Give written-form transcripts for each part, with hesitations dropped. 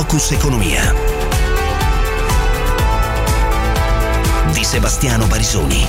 Focus Economia di Sebastiano Barisoni.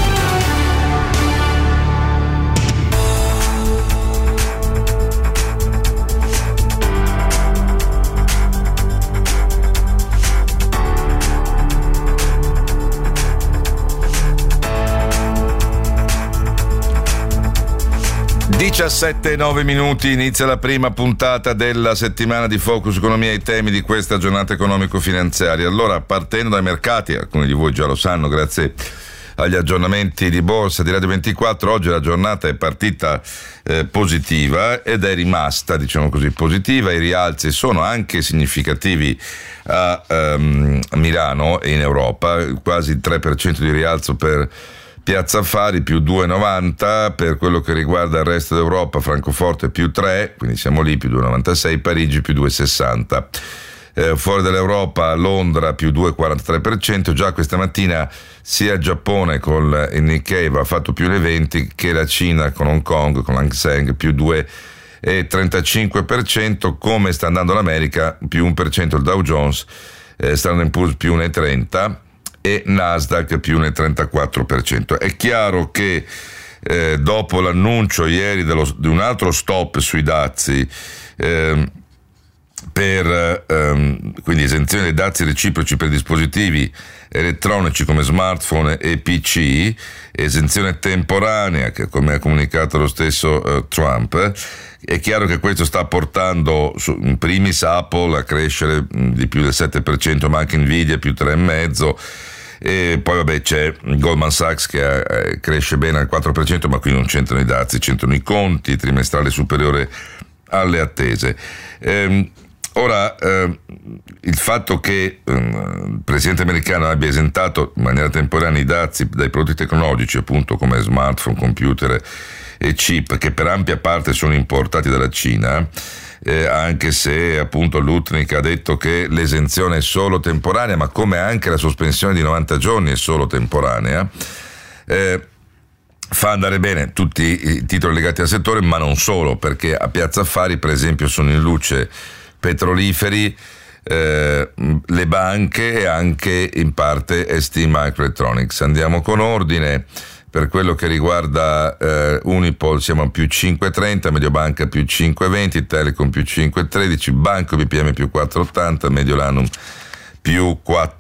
Diciassette e 9 minuti, inizia la prima puntata della settimana di Focus Economia e i temi di questa giornata economico-finanziaria. Allora, partendo dai mercati, alcuni di voi già lo sanno grazie agli aggiornamenti di borsa di Radio 24, oggi la giornata è partita positiva ed è rimasta, diciamo così, positiva. I rialzi sono anche significativi a Milano e in Europa, quasi il 3% di rialzo per Piazza Affari, più 2,90, per quello che riguarda il resto d'Europa Francoforte più 3, quindi siamo lì, più 2,96, Parigi più 2,60. Fuori dall'Europa Londra più 2,43%, già questa mattina sia il Giappone con il Nikkei aveva fatto più 20 che la Cina con Hong Kong, con l'Hang Seng più 2,35%, come sta andando l'America più 1%, il Dow Jones Standard & Poor's più 1,30%, e Nasdaq più nel 34%. È chiaro che dopo l'annuncio ieri di un altro stop sui dazi per quindi esenzione dei dazi reciproci per dispositivi elettronici come smartphone e PC, esenzione temporanea, che come ha comunicato lo stesso Trump, è chiaro che questo sta portando in primis Apple a crescere di più del 7%, ma anche Nvidia più 3,5%, e poi vabbè c'è Goldman Sachs che cresce bene al 4%, ma qui non c'entrano i dazi, c'entrano i conti, trimestrale superiore alle attese. Ora, il fatto che il presidente americano abbia esentato in maniera temporanea i dazi dai prodotti tecnologici, appunto come smartphone, computer e chip, che per ampia parte sono importati dalla Cina, anche se appunto Lutnick ha detto che l'esenzione è solo temporanea, ma come anche la sospensione di 90 giorni è solo temporanea, fa andare bene tutti i titoli legati al settore, ma non solo, perché a Piazza Affari per esempio sono in luce petroliferi, le banche e anche in parte ST Microelectronics. Andiamo con ordine. Per quello che riguarda Unipol siamo a più 5,30, Mediobanca più 5,20, Telecom più 5,13, Banco BPM più 4,80, Mediolanum più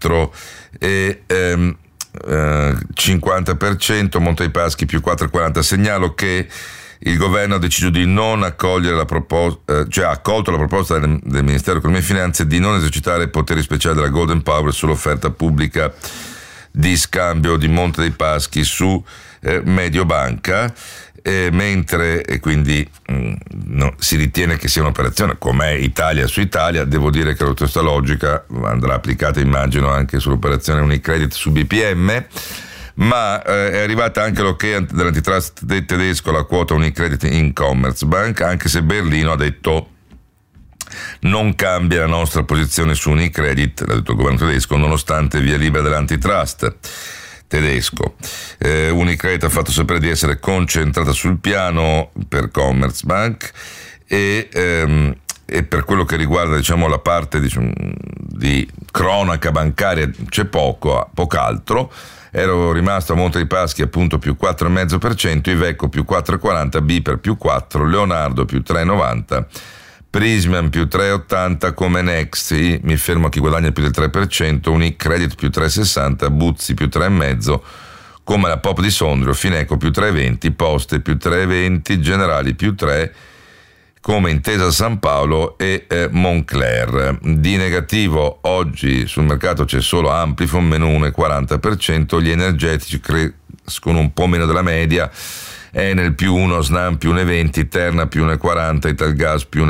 4,50%, Monte dei Paschi più 4,40%. Segnalo che il governo ha deciso di non accogliere la proposta, cioè ha accolto la proposta del Ministero dell'Economia e Finanze di non esercitare i poteri speciali della Golden Power sull'offerta pubblica di scambio di Monte dei Paschi su Mediobanca, mentre quindi si ritiene che sia un'operazione come Italia su Italia. Devo dire che la stessa logica andrà applicata, immagino, anche sull'operazione Unicredit su BPM, ma è arrivata anche l'ok dell'antitrust tedesco alla quota Unicredit in Commerzbank, anche se Berlino ha detto non cambia la nostra posizione su Unicredit, l'ha detto il governo tedesco, nonostante via libera dell'antitrust tedesco. Unicredit ha fatto sapere di essere concentrata sul piano per Commerzbank e per quello che riguarda, diciamo, la parte di cronaca bancaria c'è poco altro. Ero rimasto a Monte dei Paschi appunto più 4,5%, Iveco più 4,40%, Biper più 4%, Leonardo più 3,90%, Prismian più 3,80%, come Nexi, mi fermo a chi guadagna più del 3%, Unicredit più 3,60%, Buzzi più 3,5%, come la Pop di Sondrio, Fineco più 3,20%, Poste più 3,20%, Generali più 3%, come Intesa San Paolo e Moncler. Di negativo oggi sul mercato c'è solo Amplifon meno 1,40%, gli energetici crescono un po' meno della media, Enel più 1, Snam più 1,20, Terna più 1,40, Italgas più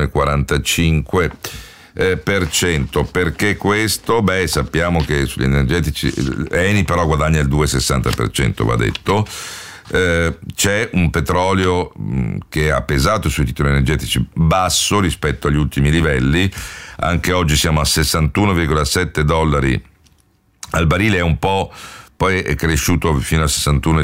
1,45%. Perché questo? Beh, sappiamo che sugli energetici Eni però guadagna il 2,60%, va detto. C'è un petrolio che ha pesato sui titoli energetici basso rispetto agli ultimi livelli. Anche oggi siamo a $61,7 al barile, è un po', poi è cresciuto fino a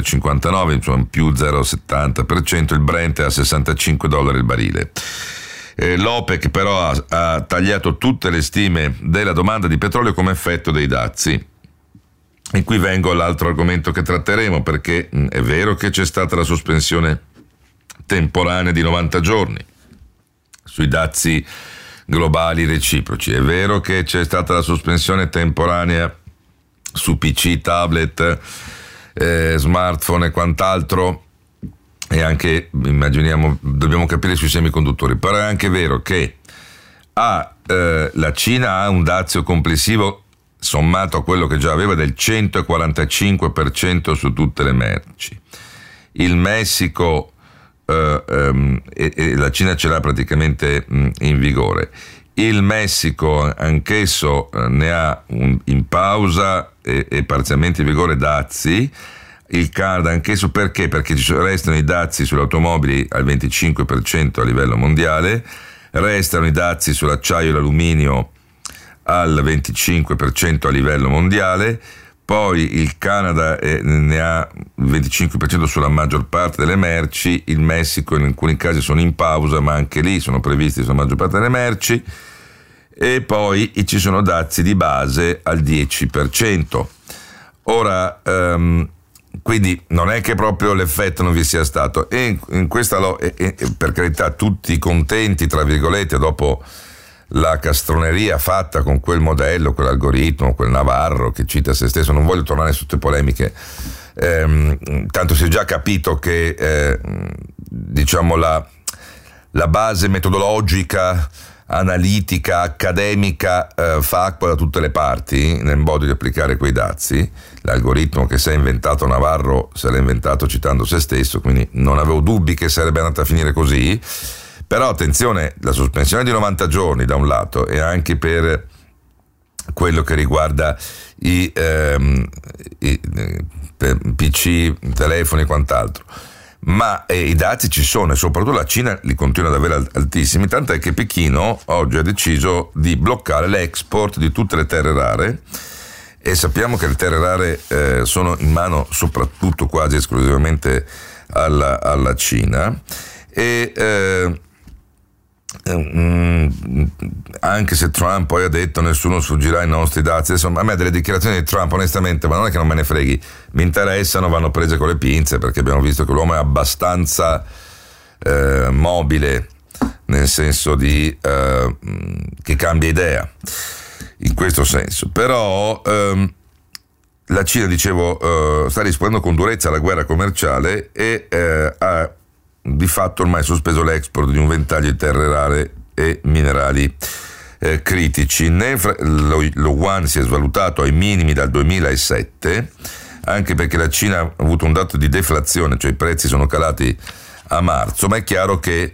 61,59, insomma più 0,70%, il Brent è a $65 il barile. L'OPEC però ha tagliato tutte le stime della domanda di petrolio come effetto dei dazi. E qui vengo all'altro argomento che tratteremo, perché è vero che c'è stata la sospensione temporanea di 90 giorni sui dazi globali reciproci, è vero che c'è stata la sospensione temporanea su PC, tablet, smartphone e quant'altro, e anche, immaginiamo, dobbiamo capire sui semiconduttori, però è anche vero che la Cina ha un dazio complessivo sommato a quello che già aveva del 145% su tutte le merci. Il Messico e la Cina ce l'ha praticamente in vigore. Il Messico anch'esso ne ha in pausa e parzialmente in vigore dazi. Il Canada anch'esso perché? Perché ci restano i dazi sulle automobili al 25% a livello mondiale, restano i dazi sull'acciaio e l'alluminio al 25% a livello mondiale, poi il Canada ne ha il 25% sulla maggior parte delle merci, il Messico in alcuni casi sono in pausa, ma anche lì sono previsti sulla maggior parte delle merci, e poi ci sono dazi di base al 10%. Ora, quindi non è che proprio l'effetto non vi sia stato, e in questa per carità tutti contenti tra virgolette dopo la castroneria fatta con quel modello, quell'algoritmo, quel Navarro che cita se stesso. Non voglio tornare su tutte polemiche, tanto si è già capito che diciamo la base metodologica, analitica, accademica fa acqua da tutte le parti nel modo di applicare quei dazi. L'algoritmo che si è inventato Navarro se l'ha inventato citando se stesso, quindi non avevo dubbi che sarebbe andata a finire così. Però attenzione, la sospensione di 90 giorni da un lato, e anche per quello che riguarda i PC, telefoni e quant'altro, ma i dazi ci sono, e soprattutto la Cina li continua ad avere altissimi, tant'è che Pechino oggi ha deciso di bloccare l'export di tutte le terre rare, e sappiamo che le terre rare sono in mano soprattutto quasi esclusivamente alla Cina, e anche se Trump poi ha detto nessuno sfuggirà ai nostri dazi, insomma, a me delle dichiarazioni di Trump onestamente, ma non è che non me ne freghi, mi interessano, vanno prese con le pinze, perché abbiamo visto che l'uomo è abbastanza mobile, nel senso di che cambia idea in questo senso. Però la Cina, dicevo, sta rispondendo con durezza alla guerra commerciale e ha di fatto ormai sospeso l'export di un ventaglio di terre rare e minerali critici. Lo yuan si è svalutato ai minimi dal 2007, anche perché la Cina ha avuto un dato di deflazione, cioè i prezzi sono calati a marzo, ma è chiaro che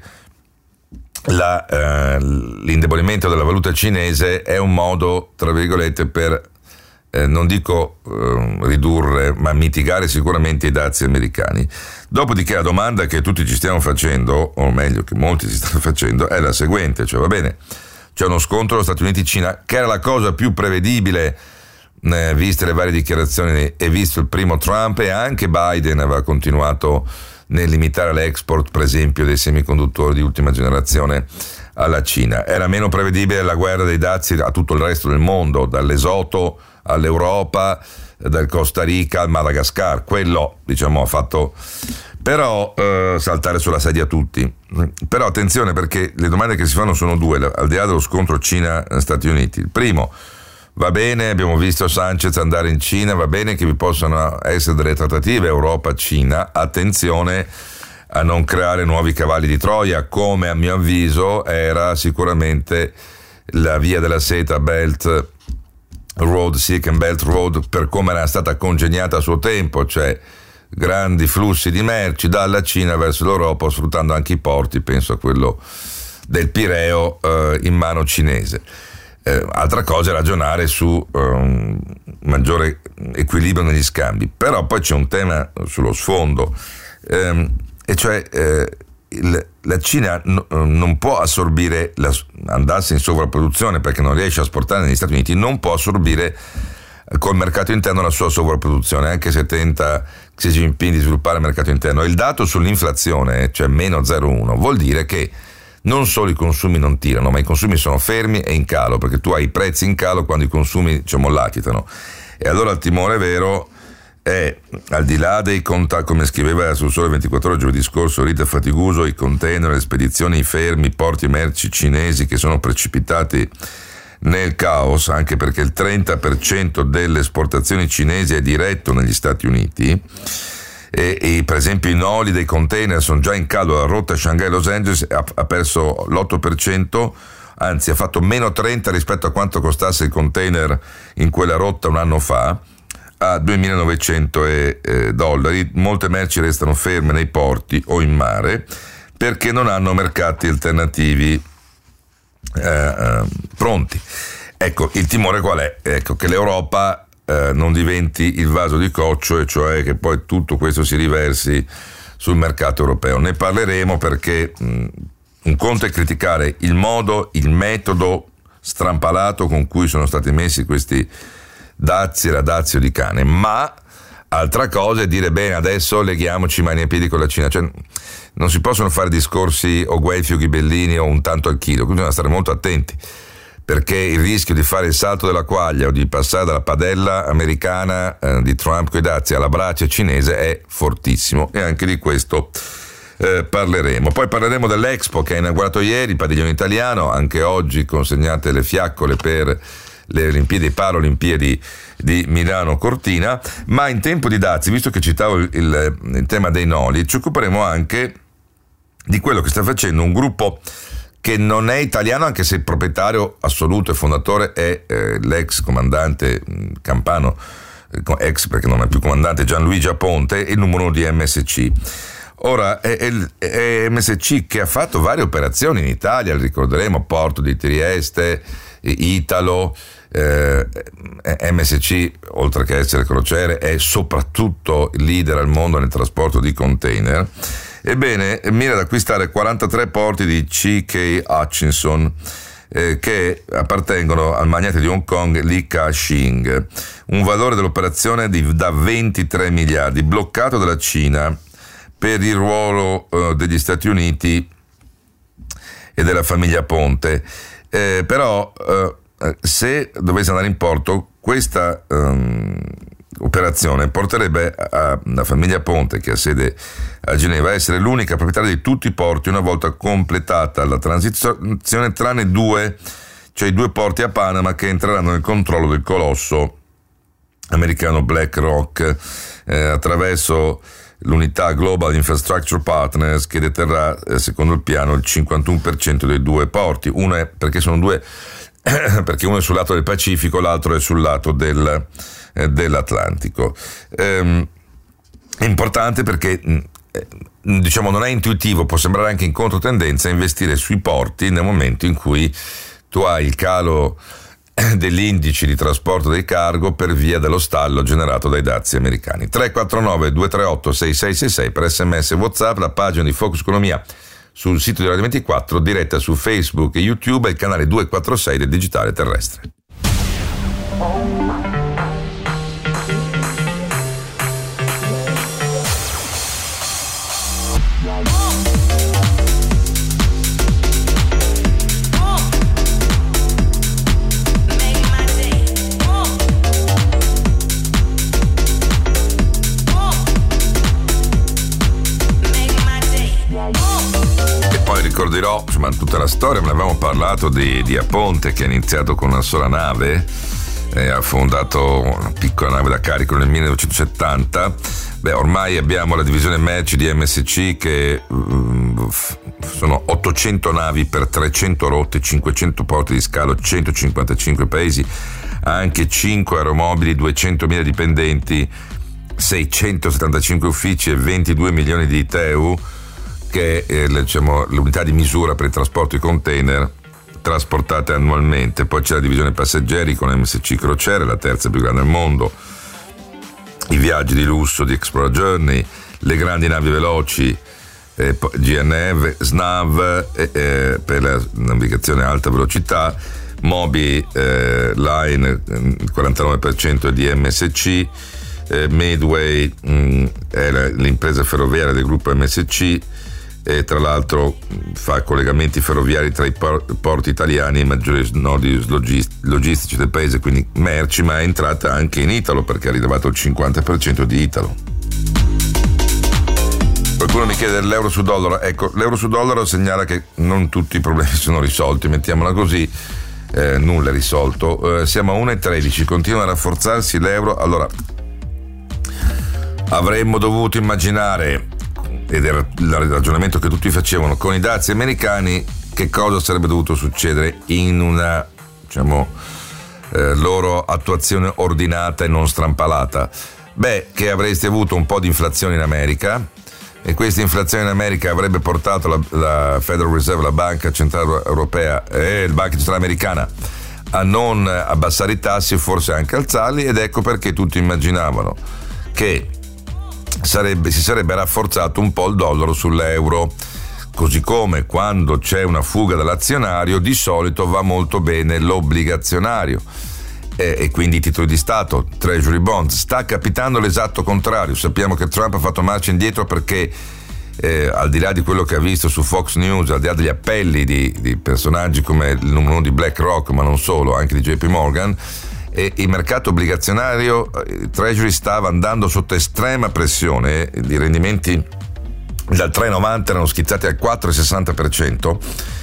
l'indebolimento della valuta cinese è un modo, tra virgolette, per non dico ridurre, ma mitigare sicuramente i dazi americani. Dopodiché la domanda che tutti ci stiamo facendo, o meglio che molti si stanno facendo, è la seguente, cioè va bene, c'è uno scontro Stati Uniti-Cina, che era la cosa più prevedibile viste le varie dichiarazioni e visto il primo Trump, e anche Biden aveva continuato nel limitare l'export, per esempio, dei semiconduttori di ultima generazione alla Cina. Era meno prevedibile la guerra dei dazi a tutto il resto del mondo, dall'Esoto all'Europa, dal Costa Rica al Madagascar. Quello, diciamo, ha fatto però saltare sulla sedia tutti. Però attenzione, perché le domande che si fanno sono due, al di là dello scontro Cina-Stati Uniti. Il primo, va bene, abbiamo visto Sanchez andare in Cina, va bene che vi possano essere delle trattative Europa-Cina, attenzione a non creare nuovi cavalli di Troia, come a mio avviso era sicuramente la via della seta Belt Road, Silk Belt Road, per come era stata congegnata a suo tempo, cioè grandi flussi di merci dalla Cina verso l'Europa, sfruttando anche i porti, penso a quello del Pireo in mano cinese. Altra cosa è ragionare su maggiore equilibrio negli scambi, però poi c'è un tema sullo sfondo, e cioè la Cina non può assorbire, andarsi in sovrapproduzione perché non riesce a esportare negli Stati Uniti, non può assorbire col mercato interno la sua sovrapproduzione, anche se tenta Xi Jinping di sviluppare il mercato interno. Il dato sull'inflazione, cioè meno 0,1, vuol dire che non solo i consumi non tirano, ma i consumi sono fermi e in calo, perché tu hai i prezzi in calo quando i consumi mollacchitano. E allora il timore vero è, al di là dei contatti, come scriveva sul Sole 24 Ore giovedì scorso Rita Fatigoso, i container, le spedizioni, i fermi, i porti merci cinesi che sono precipitati nel caos, anche perché il 30% delle esportazioni cinesi è diretto negli Stati Uniti, e per esempio i noli dei container sono già in calo. La rotta Shanghai-Los Angeles ha perso l'8%, anzi ha fatto meno 30 rispetto a quanto costasse il container in quella rotta un anno fa, a $2.900. Molte merci restano ferme nei porti o in mare perché non hanno mercati alternativi pronti. Ecco, il timore qual è? Ecco, che l'Europa non diventi il vaso di coccio, e cioè che poi tutto questo si riversi sul mercato europeo. Ne parleremo, perché un conto è criticare il modo, il metodo strampalato con cui sono stati messi questi dazi e radazio di cane, ma altra cosa è dire bene, adesso leghiamoci mani e piedi con la Cina. Cioè, non si possono fare discorsi o guelfi o ghibellini o un tanto al chilo, quindi bisogna stare molto attenti, perché il rischio di fare il salto della quaglia o di passare dalla padella americana di Trump coi dazi alla brace cinese è fortissimo, e anche di questo parleremo. Poi parleremo dell'Expo che ha inaugurato ieri, il padiglione italiano, anche oggi consegnate le fiaccole per le Olimpiadi e Paralimpiadi di Milano Cortina. Ma in tempo di dazi, visto che citavo il tema dei noli, ci occuperemo anche di quello che sta facendo un gruppo che non è italiano, anche se il proprietario assoluto e fondatore è l'ex comandante campano, ex perché non è più comandante, Gianluigi Aponte, il numero 1 di MSC. Ora, è MSC che ha fatto varie operazioni in Italia, ricorderemo, Porto di Trieste, Italo. MSC, oltre che essere crociere, è soprattutto il leader al mondo nel trasporto di container. Ebbene, mira ad acquistare 43 porti di C.K. Hutchison, che appartengono al magnate di Hong Kong Li Ka-shing. Un valore dell'operazione da 23 miliardi, bloccato dalla Cina per il ruolo degli Stati Uniti e della famiglia Ponte. Però se dovesse andare in porto, questa operazione porterebbe la famiglia Ponte, che ha sede a Ginevra, a essere l'unica proprietaria di tutti i porti una volta completata la transizione, tranne due, cioè i due porti a Panama, che entreranno nel controllo del colosso americano BlackRock attraverso l'unità Global Infrastructure Partners, che deterrà secondo il piano il 51% dei due porti. Uno è perché sono due, perché uno è sul lato del Pacifico, l'altro è sul lato dell'Atlantico. È importante perché diciamo non è intuitivo, può sembrare anche in controtendenza investire sui porti nel momento in cui tu hai il calo degli indici di trasporto dei cargo per via dello stallo generato dai dazi americani. 349 238 6666 per SMS e WhatsApp, la pagina di Focus Economia sul sito di Radio 24, diretta su Facebook e YouTube, e il canale 246 del digitale terrestre. Ricorderò, insomma, tutta la storia, ne avevamo parlato di Aponte, che ha iniziato con una sola nave, ha fondato una piccola nave da carico nel 1970. Ormai abbiamo la divisione merci di MSC, che sono 800 navi per 300 rotte, 500 porti di scalo, 155 paesi, anche 5 aeromobili, 200.000 dipendenti, 675 uffici e 22 milioni di TEU, che è l'unità di misura per il trasporto di container trasportate annualmente. Poi c'è la divisione passeggeri con MSC Crociere, la terza più grande al mondo, i viaggi di lusso di Explora Journey, le grandi navi veloci, GNV, SNAV per la navigazione a alta velocità, Moby Line, il 49% è di MSC, Midway è l'impresa ferroviaria del gruppo MSC, e tra l'altro fa collegamenti ferroviari tra i porti italiani e i maggiori nodi logistici del paese, quindi merci, ma è entrata anche in Italo perché è arrivato il 50% di Italo. Qualcuno mi chiede dell'euro su dollaro. Ecco, l'euro su dollaro segnala che non tutti i problemi sono risolti, mettiamola così. Nulla è risolto. Siamo a 1,13, continua a rafforzarsi l'euro. Allora, avremmo dovuto immaginare, ed era il ragionamento che tutti facevano, con i dazi americani che cosa sarebbe dovuto succedere in una, diciamo, loro attuazione ordinata e non strampalata. Beh, che avreste avuto un po' di inflazione in America, e questa inflazione in America avrebbe portato la Federal Reserve, la Banca Centrale Europea e la Banca Centrale Americana a non abbassare i tassi, forse anche alzarli, ed ecco perché tutti immaginavano che si sarebbe rafforzato un po' il dollaro sull'euro, così come quando c'è una fuga dall'azionario di solito va molto bene l'obbligazionario e quindi i titoli di Stato, Treasury Bonds. Sta capitando l'esatto contrario. Sappiamo che Trump ha fatto marcia indietro perché al di là di quello che ha visto su Fox News, al di là degli appelli di personaggi come il numero uno di BlackRock, ma non solo, anche di JP Morgan, il mercato obbligazionario, Treasury, stava andando sotto estrema pressione. I rendimenti dal 3,90 erano schizzati al 4,60%.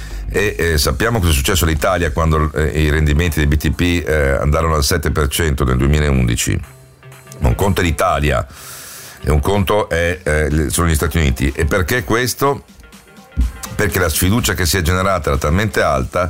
E sappiamo cosa è successo all'Italia quando i rendimenti dei BTP andarono al 7% nel 2011. Un conto è l'Italia e un conto sono gli Stati Uniti. E perché questo? Perché la sfiducia che si è generata era talmente alta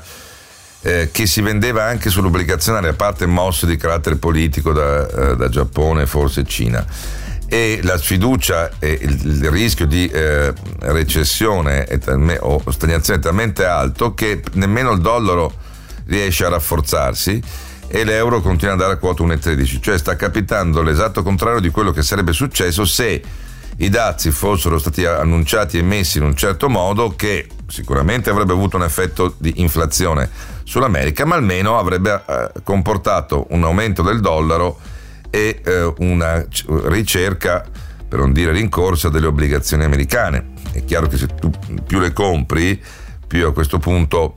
che si vendeva anche sull'obbligazionario, a parte mosse di carattere politico da Giappone, forse Cina. E la sfiducia e il rischio di recessione o stagnazione è talmente alto che nemmeno il dollaro riesce a rafforzarsi e l'euro continua ad andare a quota 1,13, cioè sta capitando l'esatto contrario di quello che sarebbe successo se i dazi fossero stati annunciati e messi in un certo modo, che sicuramente avrebbe avuto un effetto di inflazione sull'America, ma almeno avrebbe comportato un aumento del dollaro e una ricerca, per non dire rincorsa, delle obbligazioni americane. È chiaro che se tu più le compri, più a questo punto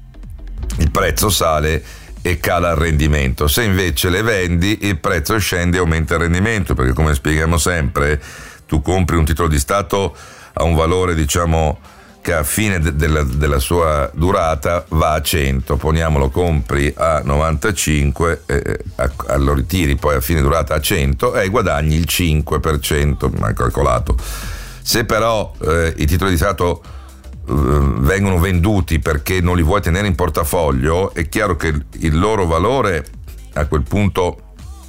il prezzo sale e cala il rendimento. Se invece le vendi, il prezzo scende e aumenta il rendimento, perché come spieghiamo sempre, tu compri un titolo di Stato a un valore, diciamo, che a fine della sua durata va a 100, poniamolo, compri a 95, lo ritiri poi a fine durata a 100 e guadagni il 5%, mal calcolato. Se però i titoli di Stato vengono venduti perché non li vuoi tenere in portafoglio, è chiaro che il loro valore a quel punto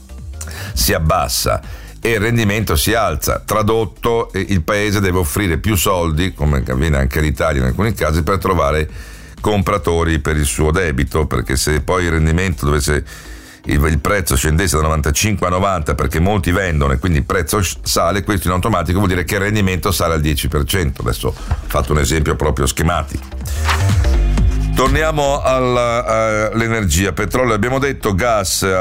si abbassa e il rendimento si alza. Tradotto, il paese deve offrire più soldi, come avviene anche l'Italia in alcuni casi, per trovare compratori per il suo debito, perché se poi il rendimento dovesse, il prezzo scendesse da 95 a 90 perché molti vendono e quindi il prezzo sale, questo in automatico vuol dire che il rendimento sale al 10%. Adesso ho fatto un esempio proprio schematico. Torniamo all'energia. Petrolio abbiamo detto, gas a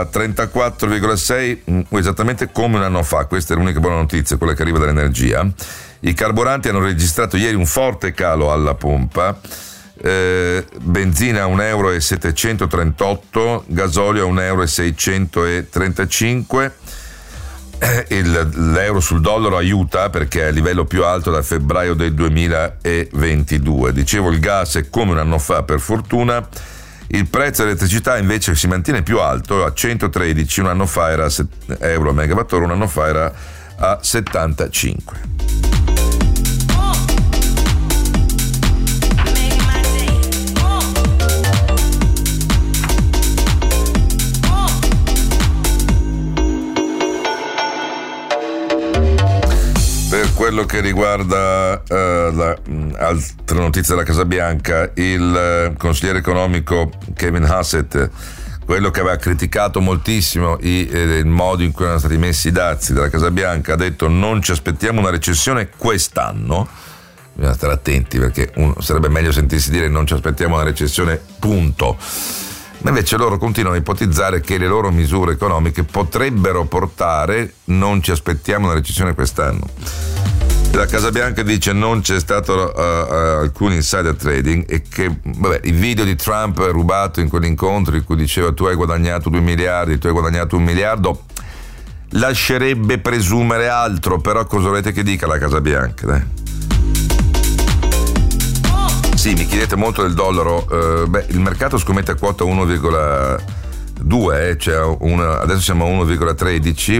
34,6, esattamente come un anno fa. Questa è l'unica buona notizia, quella che arriva dall'energia. I carburanti hanno registrato ieri un forte calo alla pompa. Benzina a 1,738 euro, gasolio a 1,635 euro. L'euro sul dollaro aiuta perché è a livello più alto da febbraio del 2022. Dicevo, il gas è come un anno fa, per fortuna. Il prezzo dell'elettricità invece si mantiene più alto, a 113, un anno fa era euro a megawattora, un anno fa era a 75. Per quello che riguarda altre notizie della Casa Bianca, il consigliere economico Kevin Hassett, quello che aveva criticato moltissimo il modo in cui erano stati messi i dazi della Casa Bianca, ha detto: non ci aspettiamo una recessione quest'anno. Bisogna stare attenti, perché sarebbe meglio sentirsi dire non ci aspettiamo una recessione, punto. Ma invece loro continuano a ipotizzare che le loro misure economiche potrebbero portare, non ci aspettiamo una recessione quest'anno. La Casa Bianca dice non c'è stato alcun insider trading e che il video di Trump rubato in quell'incontro in cui diceva tu hai guadagnato 2 miliardi, tu hai guadagnato 1 miliardo, lascerebbe presumere altro, però cosa volete che dica la Casa Bianca? Dai. Sì, mi chiedete molto del dollaro, il mercato scommette a quota 1,2, cioè adesso siamo a 1,13,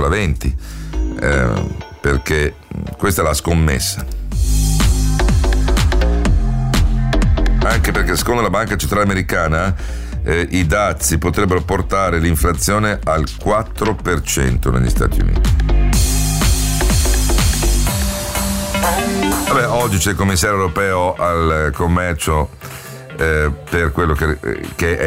1,20, perché questa è la scommessa. Anche perché secondo la Banca Centrale Americana i dazi potrebbero portare l'inflazione al 4% negli Stati Uniti. Vabbè, oggi c'è il commissario europeo al commercio per quello che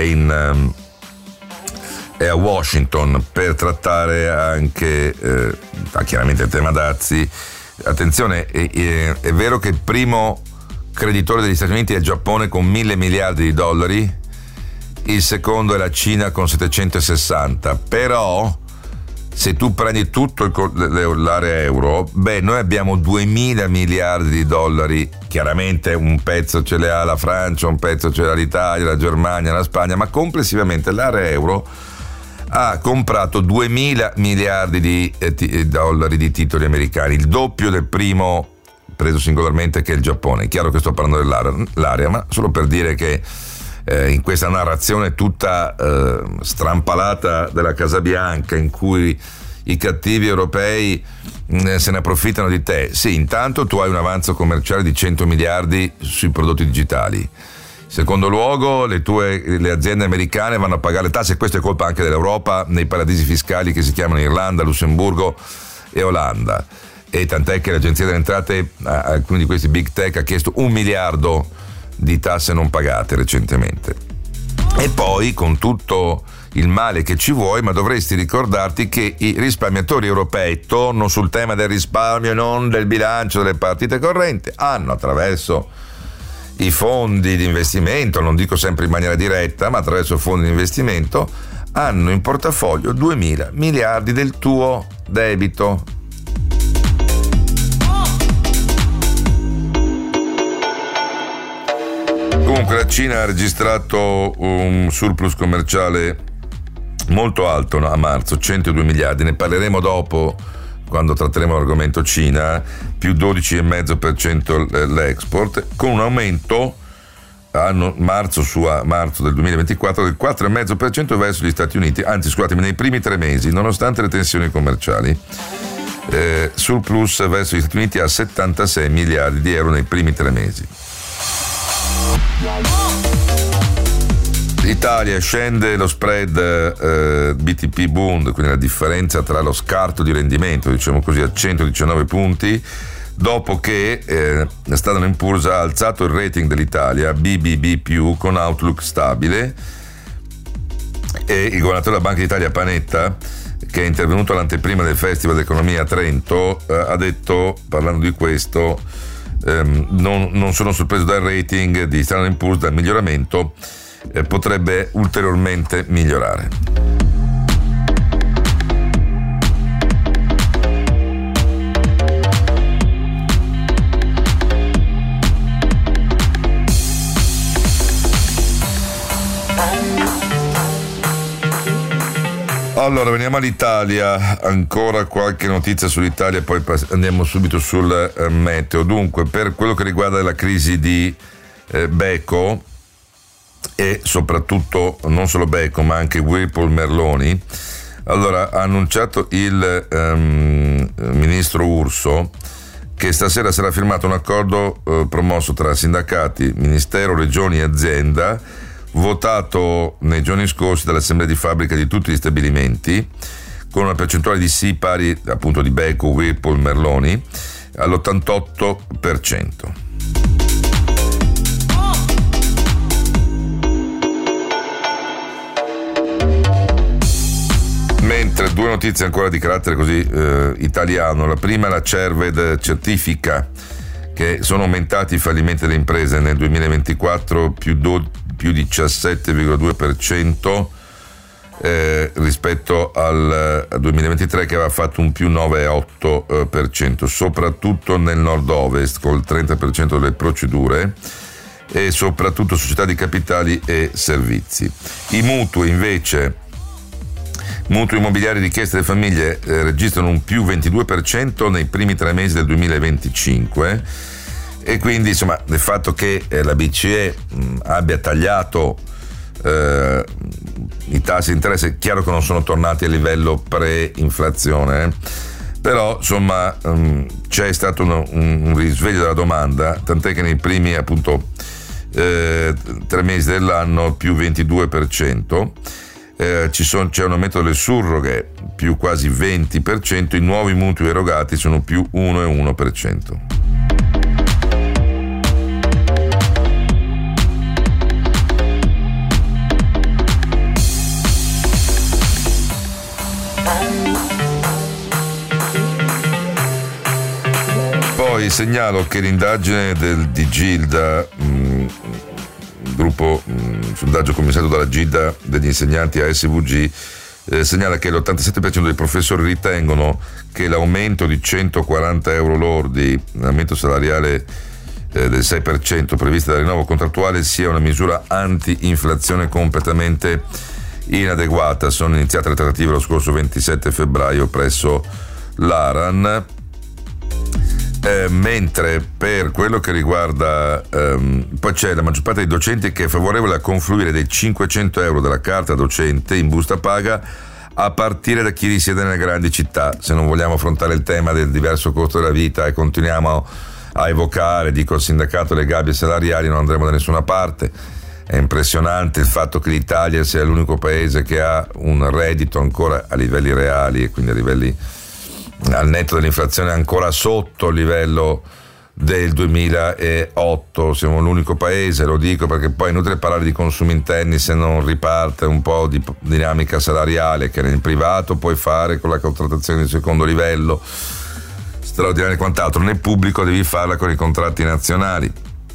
è a Washington per trattare anche chiaramente il tema dazi. Attenzione, è vero che il primo creditore degli Stati Uniti è il Giappone con 1.000 miliardi di dollari, il secondo è la Cina con 760, però se tu prendi tutto l'area euro, noi abbiamo 2.000 miliardi di dollari, chiaramente un pezzo ce l'ha la Francia, un pezzo ce l'ha l'Italia, la Germania, la Spagna, ma complessivamente l'area euro ha comprato 2.000 miliardi di dollari di titoli americani, il doppio del primo preso singolarmente che è il Giappone. È chiaro che sto parlando dell'area, ma solo per dire che in questa narrazione tutta strampalata della Casa Bianca in cui i cattivi europei se ne approfittano di te. Sì, intanto tu hai un avanzo commerciale di 100 miliardi sui prodotti digitali. Secondo luogo, le aziende americane vanno a pagare le tasse, e questo è colpa anche dell'Europa, nei paradisi fiscali che si chiamano Irlanda, Lussemburgo e Olanda. E tant'è che l'Agenzia delle Entrate a alcuni di questi big tech ha chiesto 1 miliardo di tasse non pagate recentemente. E poi, con tutto il male che ci vuoi, ma dovresti ricordarti che i risparmiatori europei, torno sul tema del risparmio e non del bilancio delle partite correnti, hanno attraverso i fondi di investimento, non dico sempre in maniera diretta, ma attraverso fondi di investimento, hanno in portafoglio 2.000 miliardi del tuo debito. Comunque la Cina ha registrato un surplus commerciale molto alto a marzo, 102 miliardi, ne parleremo dopo quando tratteremo l'argomento Cina, più 12,5% l'export, con un aumento marzo su marzo del 2024 del 4,5% verso gli Stati Uniti, anzi scusatemi, nei primi 3 mesi, nonostante le tensioni commerciali. Surplus verso gli Stati Uniti a 76 miliardi di euro nei primi 3 mesi. Italia scende lo spread BTP Bund, quindi la differenza tra lo scarto di rendimento, diciamo così, a 119 punti, dopo che Standard & Poor's ha alzato il rating dell'Italia BBB+ con outlook stabile, e il governatore della Banca d'Italia Panetta, che è intervenuto all'anteprima del Festival d'Economia a Trento, ha detto, parlando di questo, non sono sorpreso dal rating di Standard & Poor's, dal miglioramento, potrebbe ulteriormente migliorare. Allora, veniamo all'Italia, ancora qualche notizia sull'Italia, poi andiamo subito sul meteo. Dunque, per quello che riguarda la crisi di Beko, e soprattutto non solo Beko ma anche Whirlpool Merloni, allora ha annunciato il ministro Urso che stasera sarà firmato un accordo promosso tra sindacati, ministero, regioni e azienda, votato nei giorni scorsi dall'assemblea di fabbrica di tutti gli stabilimenti, con una percentuale di sì pari appunto di Beko, Whirlpool, Merloni all'88%. Mentre 2 notizie ancora di carattere così italiano. La prima è la Cerved certifica che sono aumentati i fallimenti delle imprese nel 2024 più 17,2%, rispetto al 2023, che aveva fatto un più 9,8%, soprattutto nel nord-ovest col 30% delle procedure, e soprattutto società di capitali e servizi. I mutui invece, mutui immobiliari richiesti dalle famiglie, registrano un più 22% nei primi 3 mesi del 2025, e quindi insomma del fatto che la BCE abbia tagliato i tassi di interesse, è chiaro che non sono tornati a livello pre-inflazione, però insomma c'è stato un risveglio della domanda, tant'è che nei primi appunto 3 mesi dell'anno più 22%, c'è un aumento delle surroghe più quasi 20%, i nuovi mutui erogati sono più 1,1%. Poi segnalo che l'indagine di Gilda, gruppo sondaggio commissariato dalla Gilda degli insegnanti ASVG, segnala che l'87% dei professori ritengono che l'aumento di 140 euro lordi, l'aumento salariale del 6% previsto dal rinnovo contrattuale, sia una misura anti-inflazione completamente inadeguata. Sono iniziate le trattative lo scorso 27 febbraio presso l'ARAN. Mentre per quello che riguarda poi c'è la maggior parte dei docenti che è favorevole a confluire dei 500 euro della carta docente in busta paga a partire da chi risiede nelle grandi città. Se non vogliamo affrontare il tema del diverso costo della vita e continuiamo a evocare, dico il sindacato, le gabbie salariali, non andremo da nessuna parte. È impressionante il fatto che l'Italia sia l'unico paese che ha un reddito ancora a livelli reali, e quindi a livelli al netto dell'inflazione ancora sotto il livello del 2008. Siamo l'unico paese, lo dico perché poi è inutile parlare di consumi interni se non riparte un po' di dinamica salariale che nel privato puoi fare con la contrattazione di secondo livello straordinaria e quant'altro, nel pubblico devi farla con i contratti nazionali.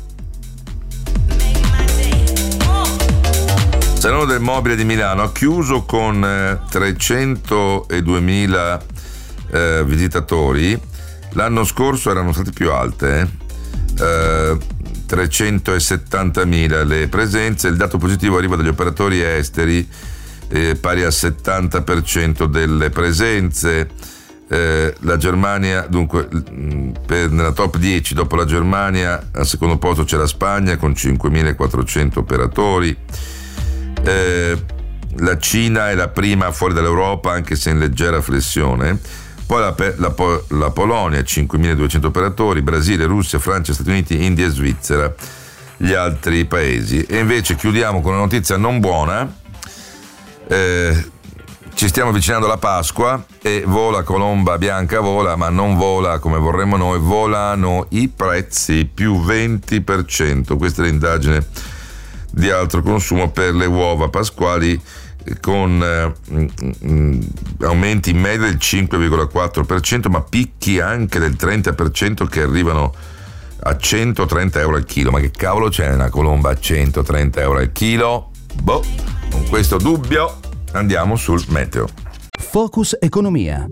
Salone del Mobile di Milano ha chiuso con 302.000 visitatori. L'anno scorso erano state più alte, 370.000 le presenze. Il dato positivo arriva dagli operatori esteri, pari al 70% delle presenze. La Germania, dunque, nella top 10 dopo la Germania al secondo posto c'è la Spagna con 5.400 operatori. La Cina è la prima fuori dall'Europa, anche se in leggera flessione. Poi la Polonia, 5.200 operatori, Brasile, Russia, Francia, Stati Uniti, India e Svizzera, gli altri paesi. E invece chiudiamo con una notizia non buona. Ci stiamo avvicinando alla Pasqua e vola colomba bianca, vola, ma non vola come vorremmo noi, volano i prezzi più 20%. Questa è l'indagine di Altro Consumo per le uova pasquali, con aumenti in media del 5,4%, ma picchi anche del 30% che arrivano a 130 euro al chilo. Ma che cavolo c'è una colomba a 130 euro al chilo? Boh, con questo dubbio andiamo sul meteo. Focus Economia.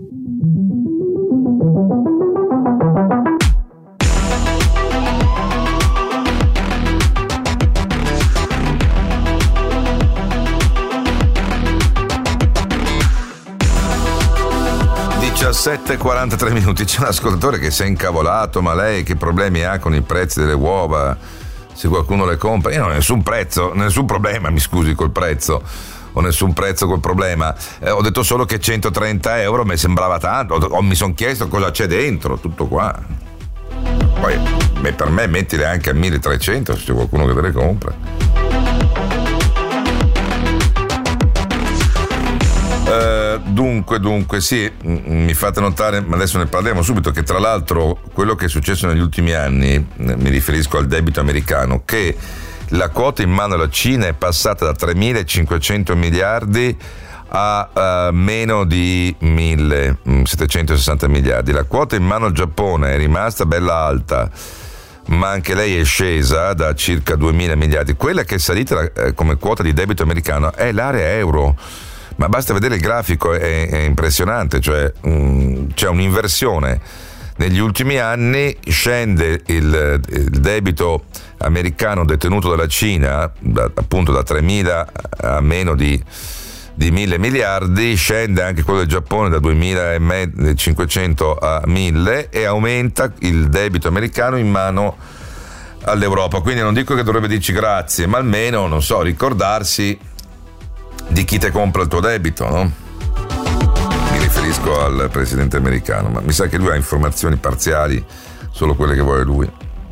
Già 7:43 minuti. C'è un ascoltatore che si è incavolato: ma lei che problemi ha con i prezzi delle uova se qualcuno le compra? Io non ho nessun problema, mi scusi, col prezzo, ho nessun prezzo col problema. Ho detto solo che 130 euro mi sembrava tanto, o mi sono chiesto cosa c'è dentro, tutto qua. Poi per me mettile anche a 1300 se c'è qualcuno che te le compra. Dunque sì, mi fate notare, ma adesso ne parliamo subito, che tra l'altro quello che è successo negli ultimi anni, mi riferisco al debito americano, che la quota in mano alla Cina è passata da 3.500 miliardi a meno di 1.760 miliardi. La quota in mano al Giappone è rimasta bella alta, ma anche lei è scesa da circa 2.000 miliardi. Quella che è salita come quota di debito americano è l'area euro, ma basta vedere il grafico, è impressionante, cioè c'è un'inversione. Negli ultimi anni scende il debito americano detenuto dalla Cina, appunto da 3.000 a meno di 1.000 miliardi, scende anche quello del Giappone da 2.500 a 1.000 e aumenta il debito americano in mano all'Europa. Quindi non dico che dovrebbe dirci grazie, ma almeno, non so, ricordarsi di chi te compra il tuo debito, no? Mi riferisco al presidente americano, ma mi sa che lui ha informazioni parziali, solo quelle che vuole lui.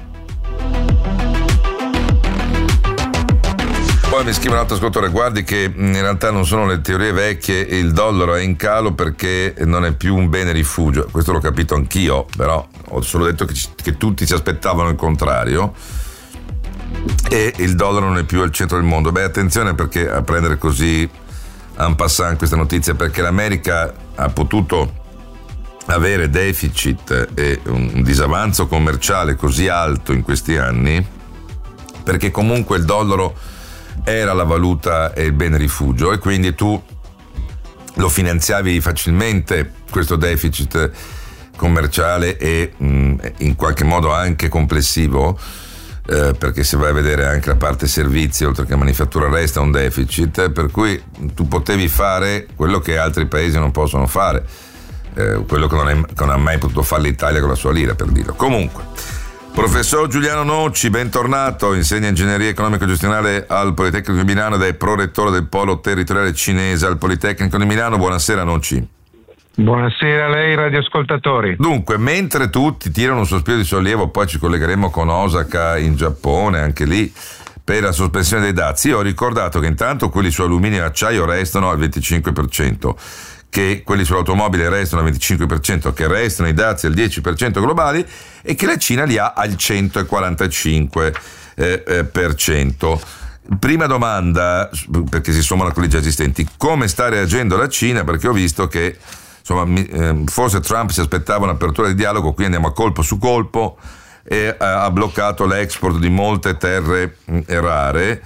Poi mi scrive un altro ascoltatore: guardi che in realtà non sono le teorie vecchie, il dollaro è in calo perché non è più un bene rifugio. Questo l'ho capito anch'io, però ho solo detto che tutti si aspettavano il contrario e il dollaro non è più al centro del mondo. Beh, attenzione, perché a prendere così en passant questa notizia, perché l'America ha potuto avere deficit e un disavanzo commerciale così alto in questi anni perché comunque il dollaro era la valuta e il bene rifugio, e quindi tu lo finanziavi facilmente questo deficit commerciale e in qualche modo anche complessivo, perché se vai a vedere anche la parte servizi oltre che manifattura resta un deficit, per cui tu potevi fare quello che altri paesi non possono fare, quello che non ha mai potuto fare l'Italia con la sua lira, per dirlo. Comunque, professor Giuliano Nocci, bentornato, insegna ingegneria economico-gestionale al Politecnico di Milano ed è prorettore del polo territoriale cinese al Politecnico di Milano. Buonasera Nocci. Buonasera a lei, radioascoltatori. Dunque, mentre tutti tirano un sospiro di sollievo, poi ci collegheremo con Osaka in Giappone, anche lì, per la sospensione dei dazi, io ho ricordato che intanto quelli su alluminio e acciaio restano al 25%, che quelli sull'automobile restano al 25%, che restano i dazi al 10% globali e che la Cina li ha al 145%. Prima domanda, perché si sommano a quelli già esistenti: come sta reagendo la Cina? Perché ho visto che forse Trump si aspettava un'apertura di dialogo, qui andiamo a colpo su colpo, e ha bloccato l'export di molte terre rare,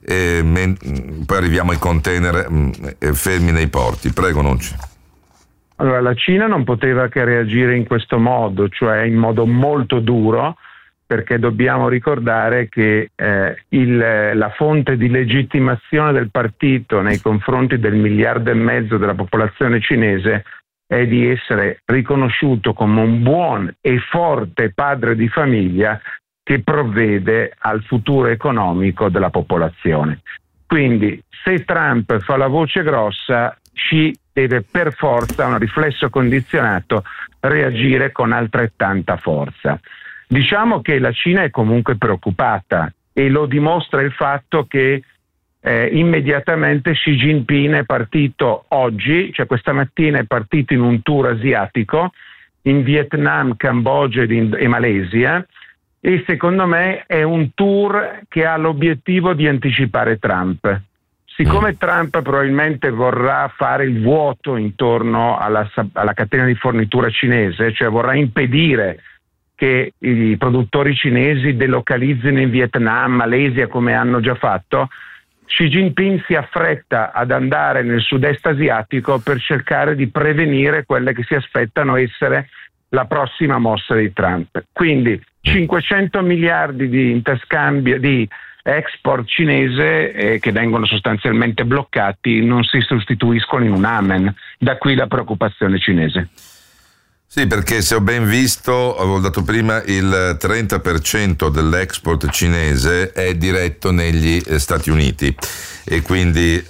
poi arriviamo ai container fermi nei porti. Prego, Nocci. Allora, la Cina non poteva che reagire in questo modo, cioè in modo molto duro, perché dobbiamo ricordare che la fonte di legittimazione del partito nei confronti del 1,5 miliardi della popolazione cinese è di essere riconosciuto come un buon e forte padre di famiglia che provvede al futuro economico della popolazione. Quindi, se Trump fa la voce grossa, Xi deve per forza, un riflesso condizionato, reagire con altrettanta forza. Diciamo che la Cina è comunque preoccupata e lo dimostra il fatto che immediatamente Xi Jinping è partito oggi, cioè questa mattina è partito in un tour asiatico in Vietnam, Cambogia e Malesia, e secondo me è un tour che ha l'obiettivo di anticipare Trump. Siccome Trump probabilmente vorrà fare il vuoto intorno alla catena di fornitura cinese, cioè vorrà impedire che i produttori cinesi delocalizzino in Vietnam, Malesia, come hanno già fatto, Xi Jinping si affretta ad andare nel sud-est asiatico per cercare di prevenire quelle che si aspettano essere la prossima mossa di Trump. Quindi 500 miliardi di interscambio di export cinese che vengono sostanzialmente bloccati non si sostituiscono in un amen. Da qui la preoccupazione cinese. Sì, perché se ho ben visto, avevo dato prima, il 30% dell'export cinese è diretto negli Stati Uniti e quindi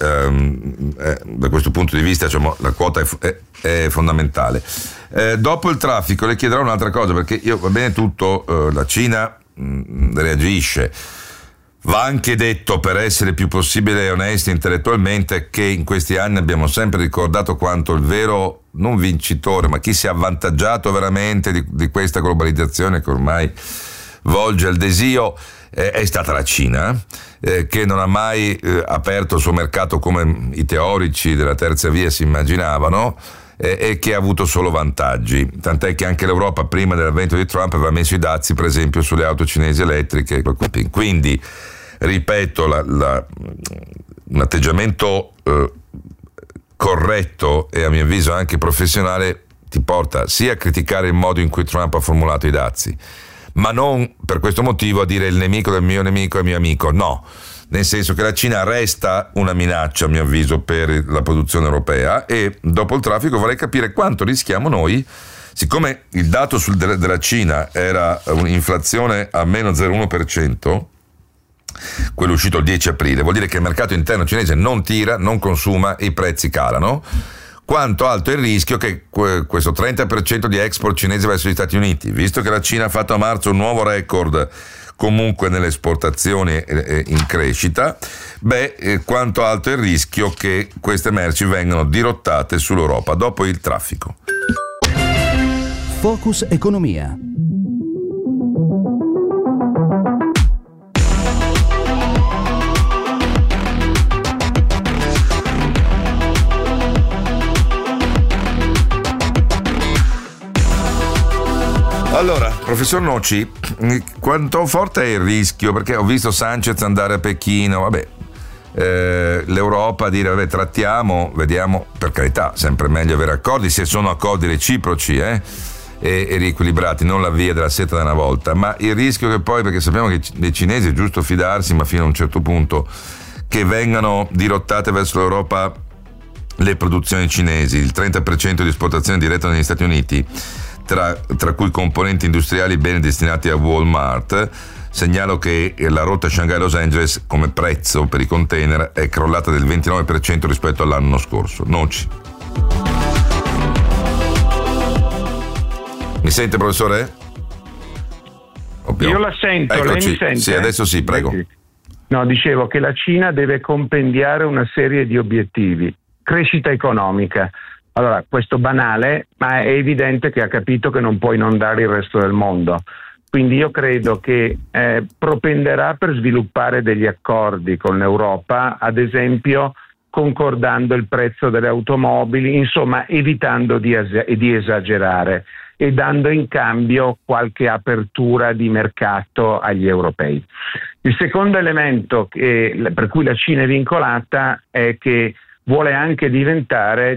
da questo punto di vista, diciamo, la quota è fondamentale. Dopo il traffico le chiederò un'altra cosa, perché va bene tutto, la Cina reagisce. Va anche detto, per essere più possibile onesti intellettualmente, che in questi anni abbiamo sempre ricordato quanto il vero, non vincitore, ma chi si è avvantaggiato veramente di questa globalizzazione che ormai volge al desio è stata la Cina, che non ha mai aperto il suo mercato come i teorici della terza via si immaginavano, e che ha avuto solo vantaggi, tant'è che anche l'Europa prima dell'avvento di Trump aveva messo i dazi per esempio sulle auto cinesi elettriche. Quindi ripeto, un atteggiamento corretto e a mio avviso anche professionale ti porta sia a criticare il modo in cui Trump ha formulato i dazi, ma non per questo motivo a dire il nemico del mio nemico è mio amico, no. Nel senso che la Cina resta una minaccia, a mio avviso, per la produzione europea, e dopo il traffico vorrei capire quanto rischiamo noi, siccome il dato della Cina era un'inflazione a meno 0,1%, quello uscito il 10 aprile, vuol dire che il mercato interno cinese non tira, non consuma e i prezzi calano. Quanto alto è il rischio che questo 30% di export cinese verso gli Stati Uniti, visto che la Cina ha fatto a marzo un nuovo record comunque nelle esportazioni in crescita, quanto alto è il rischio che queste merci vengano dirottate sull'Europa dopo il traffico. Focus Economia. Allora, professor Noci, quanto forte è il rischio? Perché ho visto Sanchez andare a Pechino, l'Europa dire trattiamo, vediamo, per carità, sempre meglio avere accordi, se sono accordi reciproci e riequilibrati, non la via della seta da una volta, ma il rischio che poi, perché sappiamo che dei cinesi è giusto fidarsi, ma fino a un certo punto, che vengano dirottate verso l'Europa le produzioni cinesi, il 30% di esportazione diretta negli Stati Uniti, tra cui componenti industriali bene destinati a Walmart. Segnalo che la rotta Shanghai-Los Angeles come prezzo per i container è crollata del 29% rispetto all'anno scorso. Noci. Mi sente, professore? Io la sento, Eccoci. Lei mi sente? Sì, adesso sì, prego. No, dicevo che la Cina deve compendiare una serie di obiettivi. Crescita economica. Allora, questo banale, ma è evidente che ha capito che non può inondare il resto del mondo. Quindi io credo che propenderà per sviluppare degli accordi con l'Europa, ad esempio concordando il prezzo delle automobili, insomma evitando di esagerare e dando in cambio qualche apertura di mercato agli europei. Il secondo elemento per cui la Cina è vincolata è che vuole anche diventare,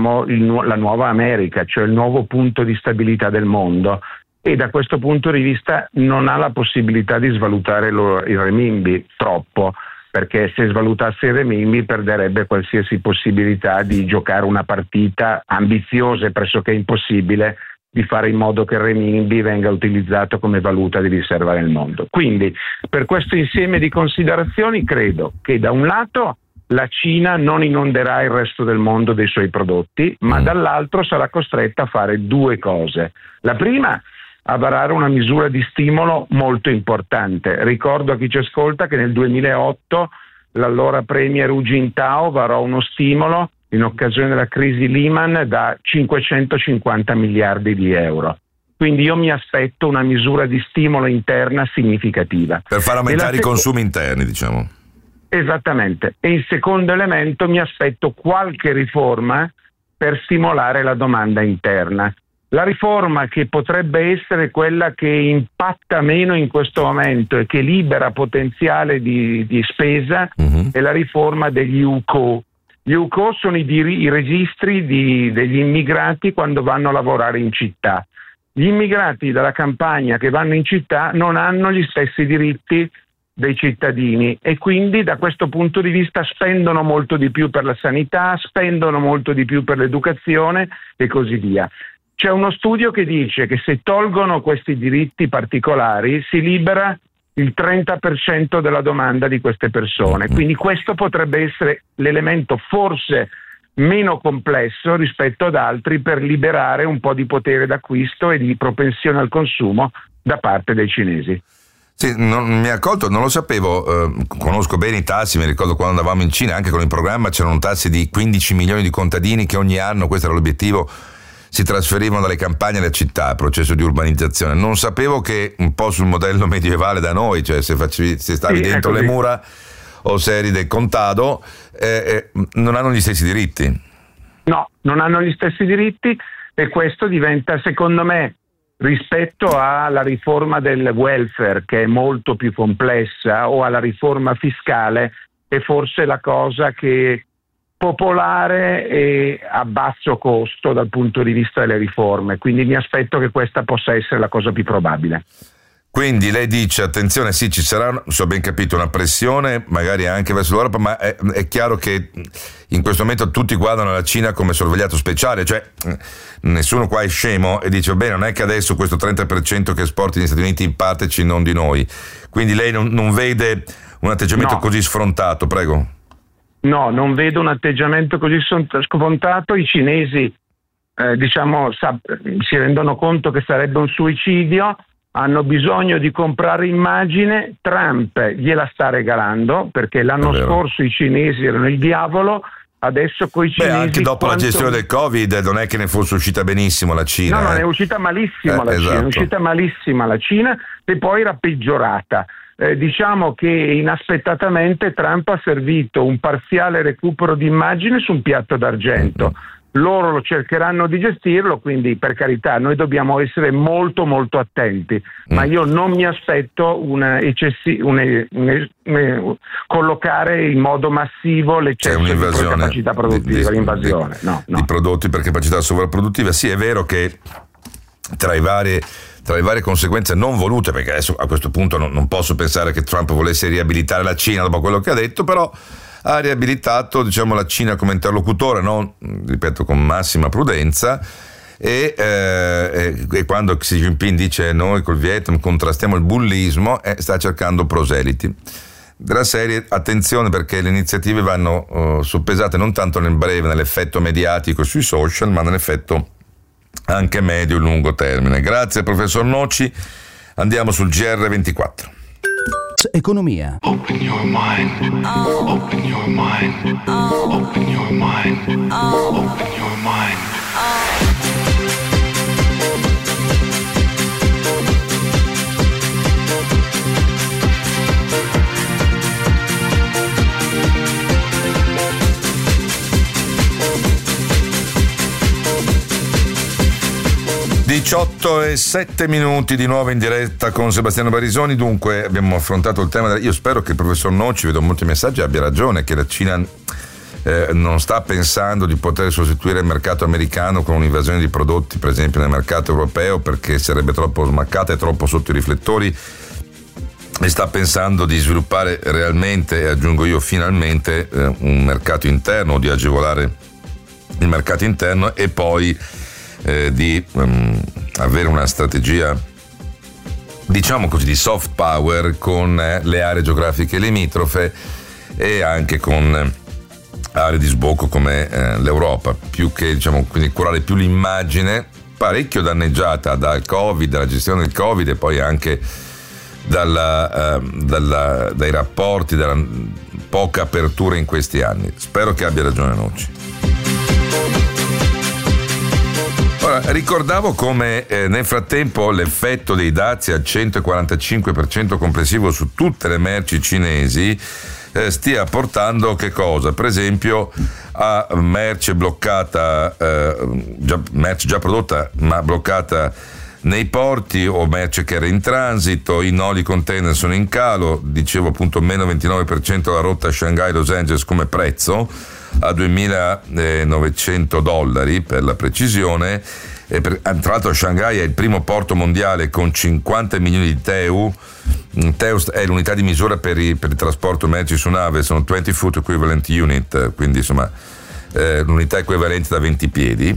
la nuova America, cioè il nuovo punto di stabilità del mondo, e da questo punto di vista non ha la possibilità di svalutare il renminbi troppo, perché se svalutasse il renminbi perderebbe qualsiasi possibilità di giocare una partita ambiziosa e pressoché impossibile di fare in modo che il renminbi venga utilizzato come valuta di riserva nel mondo. Quindi, per questo insieme di considerazioni, credo che da un lato la Cina non inonderà il resto del mondo dei suoi prodotti, ma dall'altro sarà costretta a fare due cose. La prima, a varare una misura di stimolo molto importante. Ricordo a chi ci ascolta che nel 2008 l'allora premier Hu Jintao varò uno stimolo in occasione della crisi Lehman da 550 miliardi di euro. Quindi io mi aspetto una misura di stimolo interna significativa. Per far aumentare i consumi interni, diciamo. Esattamente. E il secondo elemento, mi aspetto qualche riforma per stimolare la domanda interna. La riforma che potrebbe essere quella che impatta meno in questo momento e che libera potenziale di spesa è la riforma degli UCO. Gli UCO sono i registri degli immigrati quando vanno a lavorare in città. Gli immigrati dalla campagna che vanno in città non hanno gli stessi diritti dei cittadini e quindi da questo punto di vista spendono molto di più per la sanità, spendono molto di più per l'educazione e così via. C'è uno studio che dice che se tolgono questi diritti particolari si libera il 30% della domanda di queste persone, quindi questo potrebbe essere l'elemento forse meno complesso rispetto ad altri per liberare un po' di potere d'acquisto e di propensione al consumo da parte dei cinesi. Sì, mi ha colto, non lo sapevo, conosco bene i tassi, mi ricordo quando andavamo in Cina, anche con il programma c'erano tassi di 15 milioni di contadini che ogni anno, questo era l'obiettivo, si trasferivano dalle campagne alle città, processo di urbanizzazione. Non sapevo che un po' sul modello medievale da noi, cioè se stavi dentro le mura o se eri del contado, non hanno gli stessi diritti. No, non hanno gli stessi diritti e questo diventa, secondo me, rispetto alla riforma del welfare, che è molto più complessa, o alla riforma fiscale, è forse la cosa che popolare e a basso costo dal punto di vista delle riforme, quindi mi aspetto che questa possa essere la cosa più probabile. Quindi lei dice, attenzione, sì, ci sarà, se ho ben capito, una pressione magari anche verso l'Europa, ma è chiaro che in questo momento tutti guardano la Cina come sorvegliato speciale, cioè nessuno qua è scemo e dice, bene, non è che adesso questo 30% che esporti negli Stati Uniti in parte ci non di noi, quindi lei non vede un atteggiamento così sfrontato, prego. No, non vedo un atteggiamento così scontato. I cinesi si rendono conto che sarebbe un suicidio, hanno bisogno di comprare immagine, Trump gliela sta regalando perché l'anno scorso i cinesi erano il diavolo, adesso coi cinesi... anche dopo la gestione del Covid non è che ne fosse uscita benissimo la Cina. No, è uscita malissimo la esatto. Cina, è uscita malissima la Cina e poi era peggiorata. Diciamo che inaspettatamente Trump ha servito un parziale recupero di immagine su un piatto d'argento. Loro lo cercheranno di gestirlo, quindi per carità noi dobbiamo essere molto molto attenti, ma io non mi aspetto collocare in modo massivo l'eccesso di capacità produttiva, l'invasione di prodotti per capacità sovrapproduttiva. Sì, è vero che tra le varie conseguenze non volute, perché adesso a questo punto non posso pensare che Trump volesse riabilitare la Cina dopo quello che ha detto, però ha riabilitato, diciamo, la Cina come interlocutore, ripeto, con massima prudenza, e quando Xi Jinping dice noi col Vietnam contrastiamo il bullismo, sta cercando proseliti della serie. Attenzione, perché le iniziative vanno soppesate non tanto nel breve, nell'effetto mediatico sui social, ma nell'effetto anche medio e lungo termine. Grazie professor Noci, andiamo sul GR24. Economia. Open your mind. Open your mind. Open your mind. Open your mind. e 7 minuti di nuovo in diretta con Sebastiano Barisoni. Dunque abbiamo affrontato il tema io spero che il professor Noci, vedo molti messaggi, abbia ragione, che la Cina non sta pensando di poter sostituire il mercato americano con un'invasione di prodotti, per esempio nel mercato europeo, perché sarebbe troppo smaccata e troppo sotto i riflettori, e sta pensando di sviluppare realmente, e aggiungo io finalmente, un mercato interno, di agevolare il mercato interno e poi di avere una strategia, diciamo così, di soft power con le aree geografiche limitrofe e anche con aree di sbocco come l'Europa, più che, diciamo, quindi curare più l'immagine parecchio danneggiata dal Covid, dalla gestione del Covid e poi anche dai rapporti, dalla poca apertura in questi anni. Spero che abbia ragione Noci. Ora, ricordavo come nel frattempo l'effetto dei dazi al 145% complessivo su tutte le merci cinesi stia portando che cosa? Per esempio a merce bloccata, merce già prodotta ma bloccata nei porti, o merce che era in transito. I noli container sono in calo, dicevo appunto meno 29% la rotta Shanghai-Los Angeles come prezzo, a $2.900 per la precisione. Tra l'altro Shanghai è il primo porto mondiale con 50 milioni di TEU. TEU è l'unità di misura per il trasporto merci su nave, sono 20 foot equivalent unit, quindi insomma l'unità equivalente da 20 piedi.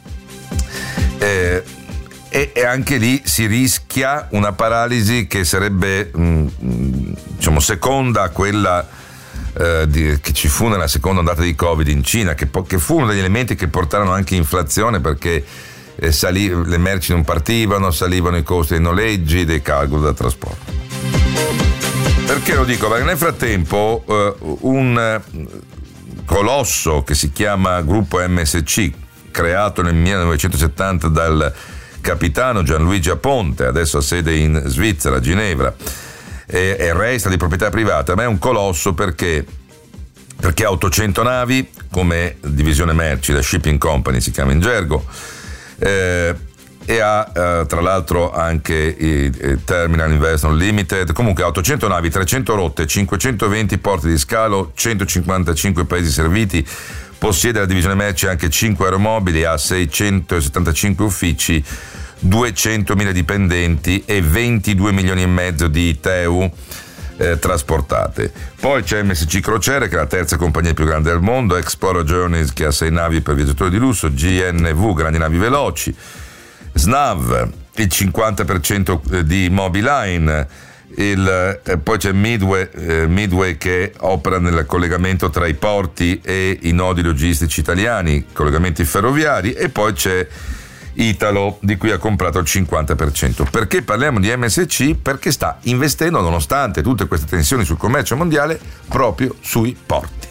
E anche lì si rischia una paralisi che sarebbe diciamo seconda a quella che ci fu nella seconda ondata di Covid in Cina, che fu uno degli elementi che portarono anche inflazione, perché le merci non partivano, salivano i costi dei noleggi, dei cargo da trasporto. Perché lo dico? Perché nel frattempo un colosso che si chiama Gruppo MSC, creato nel 1970 dal capitano Gianluigi Aponte, adesso ha sede in Svizzera, a Ginevra, e resta di proprietà privata, ma è un colosso perché ha 800 navi come divisione merci, la shipping company si chiama in gergo, e ha tra l'altro anche i Terminal Investment Limited. Comunque ha 800 navi, 300 rotte, 520 porti di scalo, 155 paesi serviti, possiede la divisione merci anche 5 aeromobili, ha 675 uffici, 200.000 dipendenti e 22 milioni e mezzo di TEU trasportate. Poi c'è MSC Crociere, che è la terza compagnia più grande del mondo, Explorer Journeys, che ha 6 navi per viaggiatori di lusso, GNV, grandi navi veloci, SNAV, il 50% di Mobiline, poi c'è Midway che opera nel collegamento tra i porti e i nodi logistici italiani, collegamenti ferroviari, e poi c'è Italo, di cui ha comprato il 50%. Perché parliamo di MSC? Perché sta investendo, nonostante tutte queste tensioni sul commercio mondiale, proprio sui porti.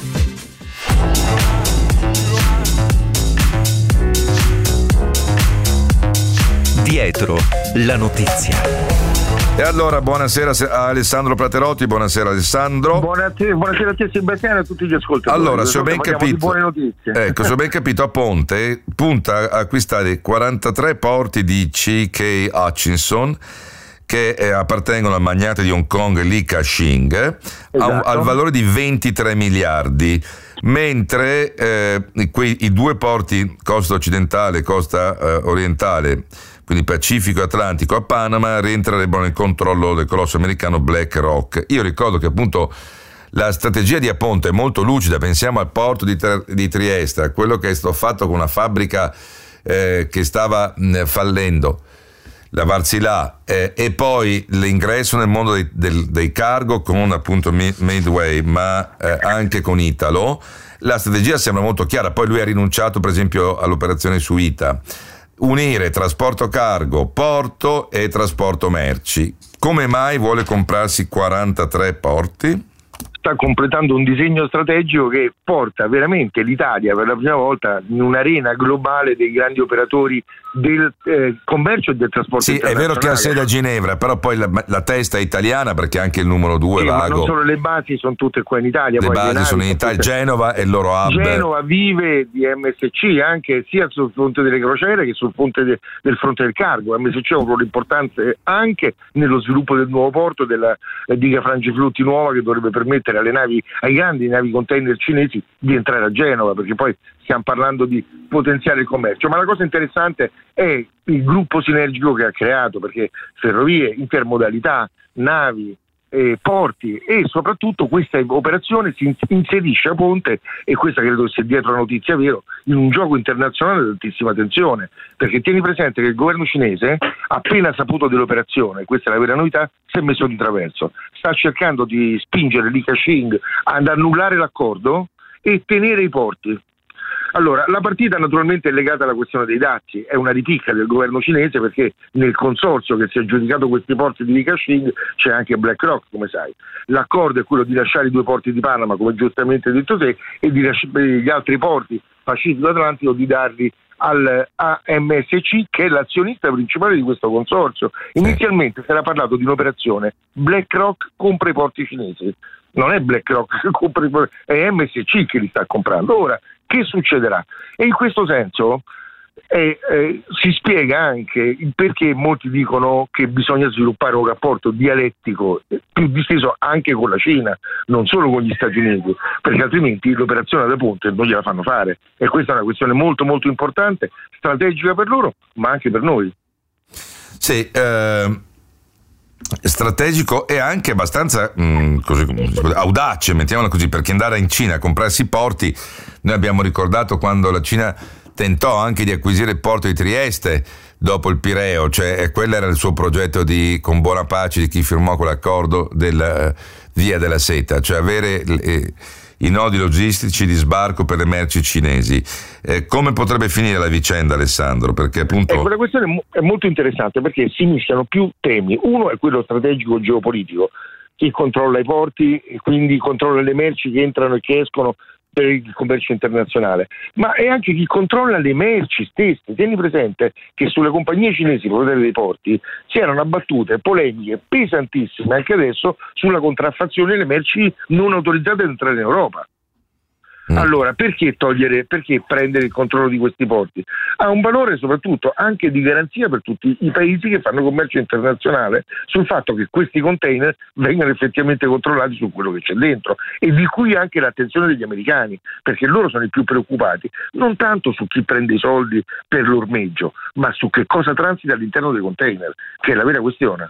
Dietro la notizia. E allora, buonasera a Alessandro Platerotti. Buonasera Alessandro. Buonasera a te Sebastiano e a tutti gli ascoltatori. Allora, se ho ben capito, buone notizie. Ecco, se ho ben capito, a Ponte punta a acquistare 43 porti di C.K. Hutchinson, che appartengono al magnate di Hong Kong Li Ka-shing, Esatto. al valore di 23 miliardi, mentre i due porti, costa occidentale e costa orientale, quindi Pacifico e Atlantico a Panama, rientrerebbero nel controllo del colosso americano BlackRock. Io ricordo che appunto la strategia di Aponte è molto lucida. Pensiamo al porto di Trieste, a quello che è stato fatto con una fabbrica che stava fallendo, la Varzilà, e poi l'ingresso nel mondo dei cargo con appunto Midway, ma anche con Italo. La strategia sembra molto chiara. Poi lui ha rinunciato per esempio all'operazione su ITA. Unire trasporto cargo, porto e trasporto merci. Come mai vuole comprarsi 43 porti? Sta completando un disegno strategico che porta veramente l'Italia per la prima volta in un'arena globale dei grandi operatori del commercio e del trasporto. Sì, è vero che ha sede a Ginevra, però poi la testa è italiana, perché anche il numero 2 ma Vago. non solo, le basi sono tutte qua in Italia. Le poi basi sono in Italia, Genova è il loro hub. Genova vive di MSC anche sia sul fronte delle crociere che sul fronte del fronte del cargo. MSC ha un ruolo importante anche nello sviluppo del nuovo porto, della diga Frangiflutti nuova, che dovrebbe permettere ai grandi navi container cinesi di entrare a Genova, perché poi stiamo parlando di potenziare il commercio. Ma la cosa interessante è il gruppo sinergico che ha creato, perché ferrovie, intermodalità, navi, porti, e soprattutto questa operazione si inserisce a Ponte, e questa credo sia dietro la notizia vero, in un gioco internazionale di altissima tensione, perché tieni presente che il governo cinese, appena saputo dell'operazione, questa è la vera novità, si è messo di traverso, sta cercando di spingere Li Ka-shing ad annullare l'accordo e tenere i porti. Allora, la partita naturalmente è legata alla questione dei dazi, è una ripicca del governo cinese, perché nel consorzio che si è aggiudicato questi porti di Li Ka-shing c'è anche BlackRock, come sai. L'accordo è quello di lasciare i due porti di Panama, come giustamente hai detto te, e di gli altri porti Pacifico e Atlantico di darli a MSC, che è l'azionista principale di questo consorzio. Inizialmente si era parlato di un'operazione BlackRock compra i porti cinesi, non è BlackRock che compra i porti, è MSC che li sta comprando. Ora, che succederà? E in questo senso si spiega anche il perché molti dicono che bisogna sviluppare un rapporto dialettico più disteso anche con la Cina, non solo con gli Stati Uniti, perché altrimenti l'operazione da Ponte non gliela fanno fare, e questa è una questione molto molto importante, strategica per loro ma anche per noi. Sì, strategico e anche abbastanza audace, mettiamola così, perché andare in Cina a comprarsi porti, noi abbiamo ricordato quando la Cina tentò anche di acquisire il porto di Trieste dopo il Pireo, cioè quello era il suo progetto con buona pace di chi firmò quell'accordo della Via della Seta, cioè avere i nodi logistici di sbarco per le merci cinesi. Come potrebbe finire la vicenda, Alessandro? Perché appunto quella questione è molto interessante, perché si mischiano più temi. Uno è quello strategico geopolitico, chi controlla i porti e quindi controlla le merci che entrano e che escono per il commercio internazionale, ma è anche chi controlla le merci stesse. Tieni presente che sulle compagnie cinesi proprietarie dei porti si erano abbattute polemiche pesantissime anche adesso sulla contraffazione delle merci non autorizzate ad entrare in Europa. Allora, perché prendere il controllo di questi porti? Ha un valore soprattutto anche di garanzia per tutti i paesi che fanno commercio internazionale sul fatto che questi container vengano effettivamente controllati su quello che c'è dentro, e di cui anche l'attenzione degli americani, perché loro sono i più preoccupati non tanto su chi prende i soldi per l'ormeggio, ma su che cosa transita all'interno dei container, che è la vera questione.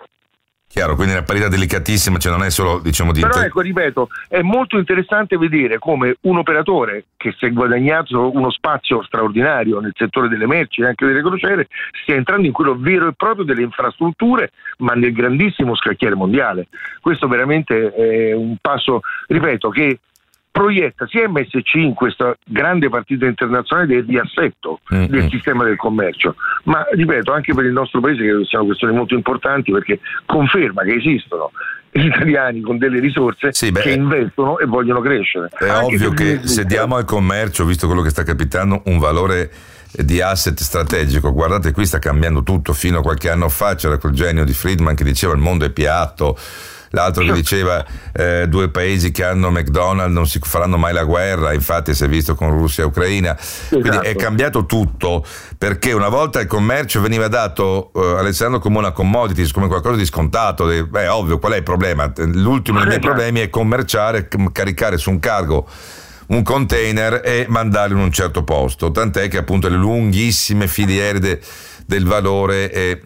Chiaro, quindi è una parità delicatissima, cioè non è solo, diciamo, di... Però ecco, ripeto, è molto interessante vedere come un operatore che si è guadagnato uno spazio straordinario nel settore delle merci e anche delle crociere stia entrando in quello vero e proprio delle infrastrutture, ma nel grandissimo scacchiere mondiale. Questo veramente è un passo, ripeto, che proietta sia MSC in questa grande partita internazionale del riassetto del sistema del commercio, ma ripeto anche per il nostro paese credo siano questioni molto importanti, perché conferma che esistono italiani con delle risorse che investono e vogliono crescere. È ovvio che se diamo al commercio, visto quello che sta capitando, un valore di asset strategico, guardate, qui sta cambiando tutto. Fino a qualche anno fa c'era quel genio di Friedman che diceva il mondo è piatto, l'altro che diceva due paesi che hanno McDonald's non si faranno mai la guerra, infatti si è visto con Russia e Ucraina. Quindi è cambiato tutto, perché una volta il commercio veniva dato, Alessandro, come una commodity, come qualcosa di scontato. Ovvio, qual è il problema? L'ultimo dei miei problemi è commerciare, caricare su un cargo un container e mandarlo in un certo posto, tant'è che appunto le lunghissime filiere del valore e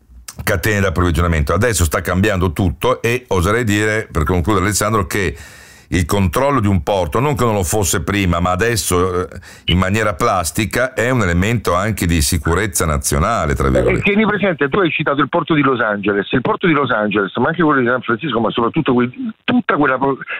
catene d'approvvigionamento. Adesso sta cambiando tutto e oserei dire, per concludere Alessandro, che il controllo di un porto, non che non lo fosse prima, ma adesso in maniera plastica, è un elemento anche di sicurezza nazionale, tra virgolette. Tieni presente, tu hai citato il porto di Los Angeles, ma anche quello di San Francisco, ma soprattutto tutta quella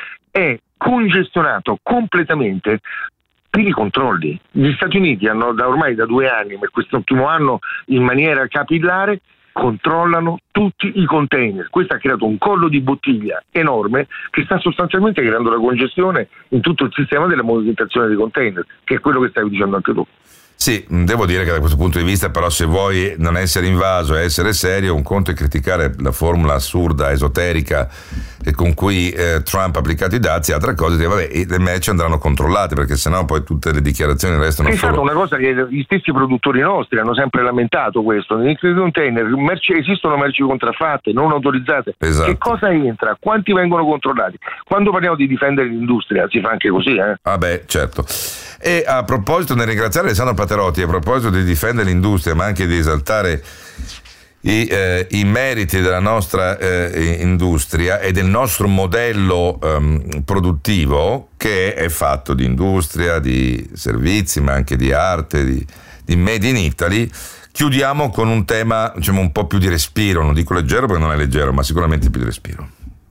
è congestionato completamente per i controlli. Gli Stati Uniti hanno ormai da 2 anni, ma quest'ultimo anno in maniera capillare, controllano tutti i container. Questo ha creato un collo di bottiglia enorme che sta sostanzialmente creando la congestione in tutto il sistema della movimentazione dei container, che è quello che stavi dicendo anche tu. Sì, devo dire che da questo punto di vista, però, se vuoi non essere invaso e essere serio, un conto è criticare la formula assurda, esoterica con cui Trump ha applicato i dazi, altra cosa è che le merci andranno controllate, perché sennò poi tutte le dichiarazioni restano è solo... stata una cosa che gli stessi produttori nostri hanno sempre lamentato, questo. Nei container esistono merci contraffatte, non autorizzate. Esatto. Che cosa entra? Quanti vengono controllati? Quando parliamo di difendere l'industria si fa anche così, Ah beh, certo. E a proposito, nel ringraziare Alessandro Paterotti, a proposito di difendere l'industria, ma anche di esaltare i meriti della nostra industria e del nostro modello produttivo, che è fatto di industria, di servizi, ma anche di arte, di Made in Italy, chiudiamo con un tema, diciamo, un po' più di respiro. Non dico leggero perché non è leggero, ma sicuramente più di respiro.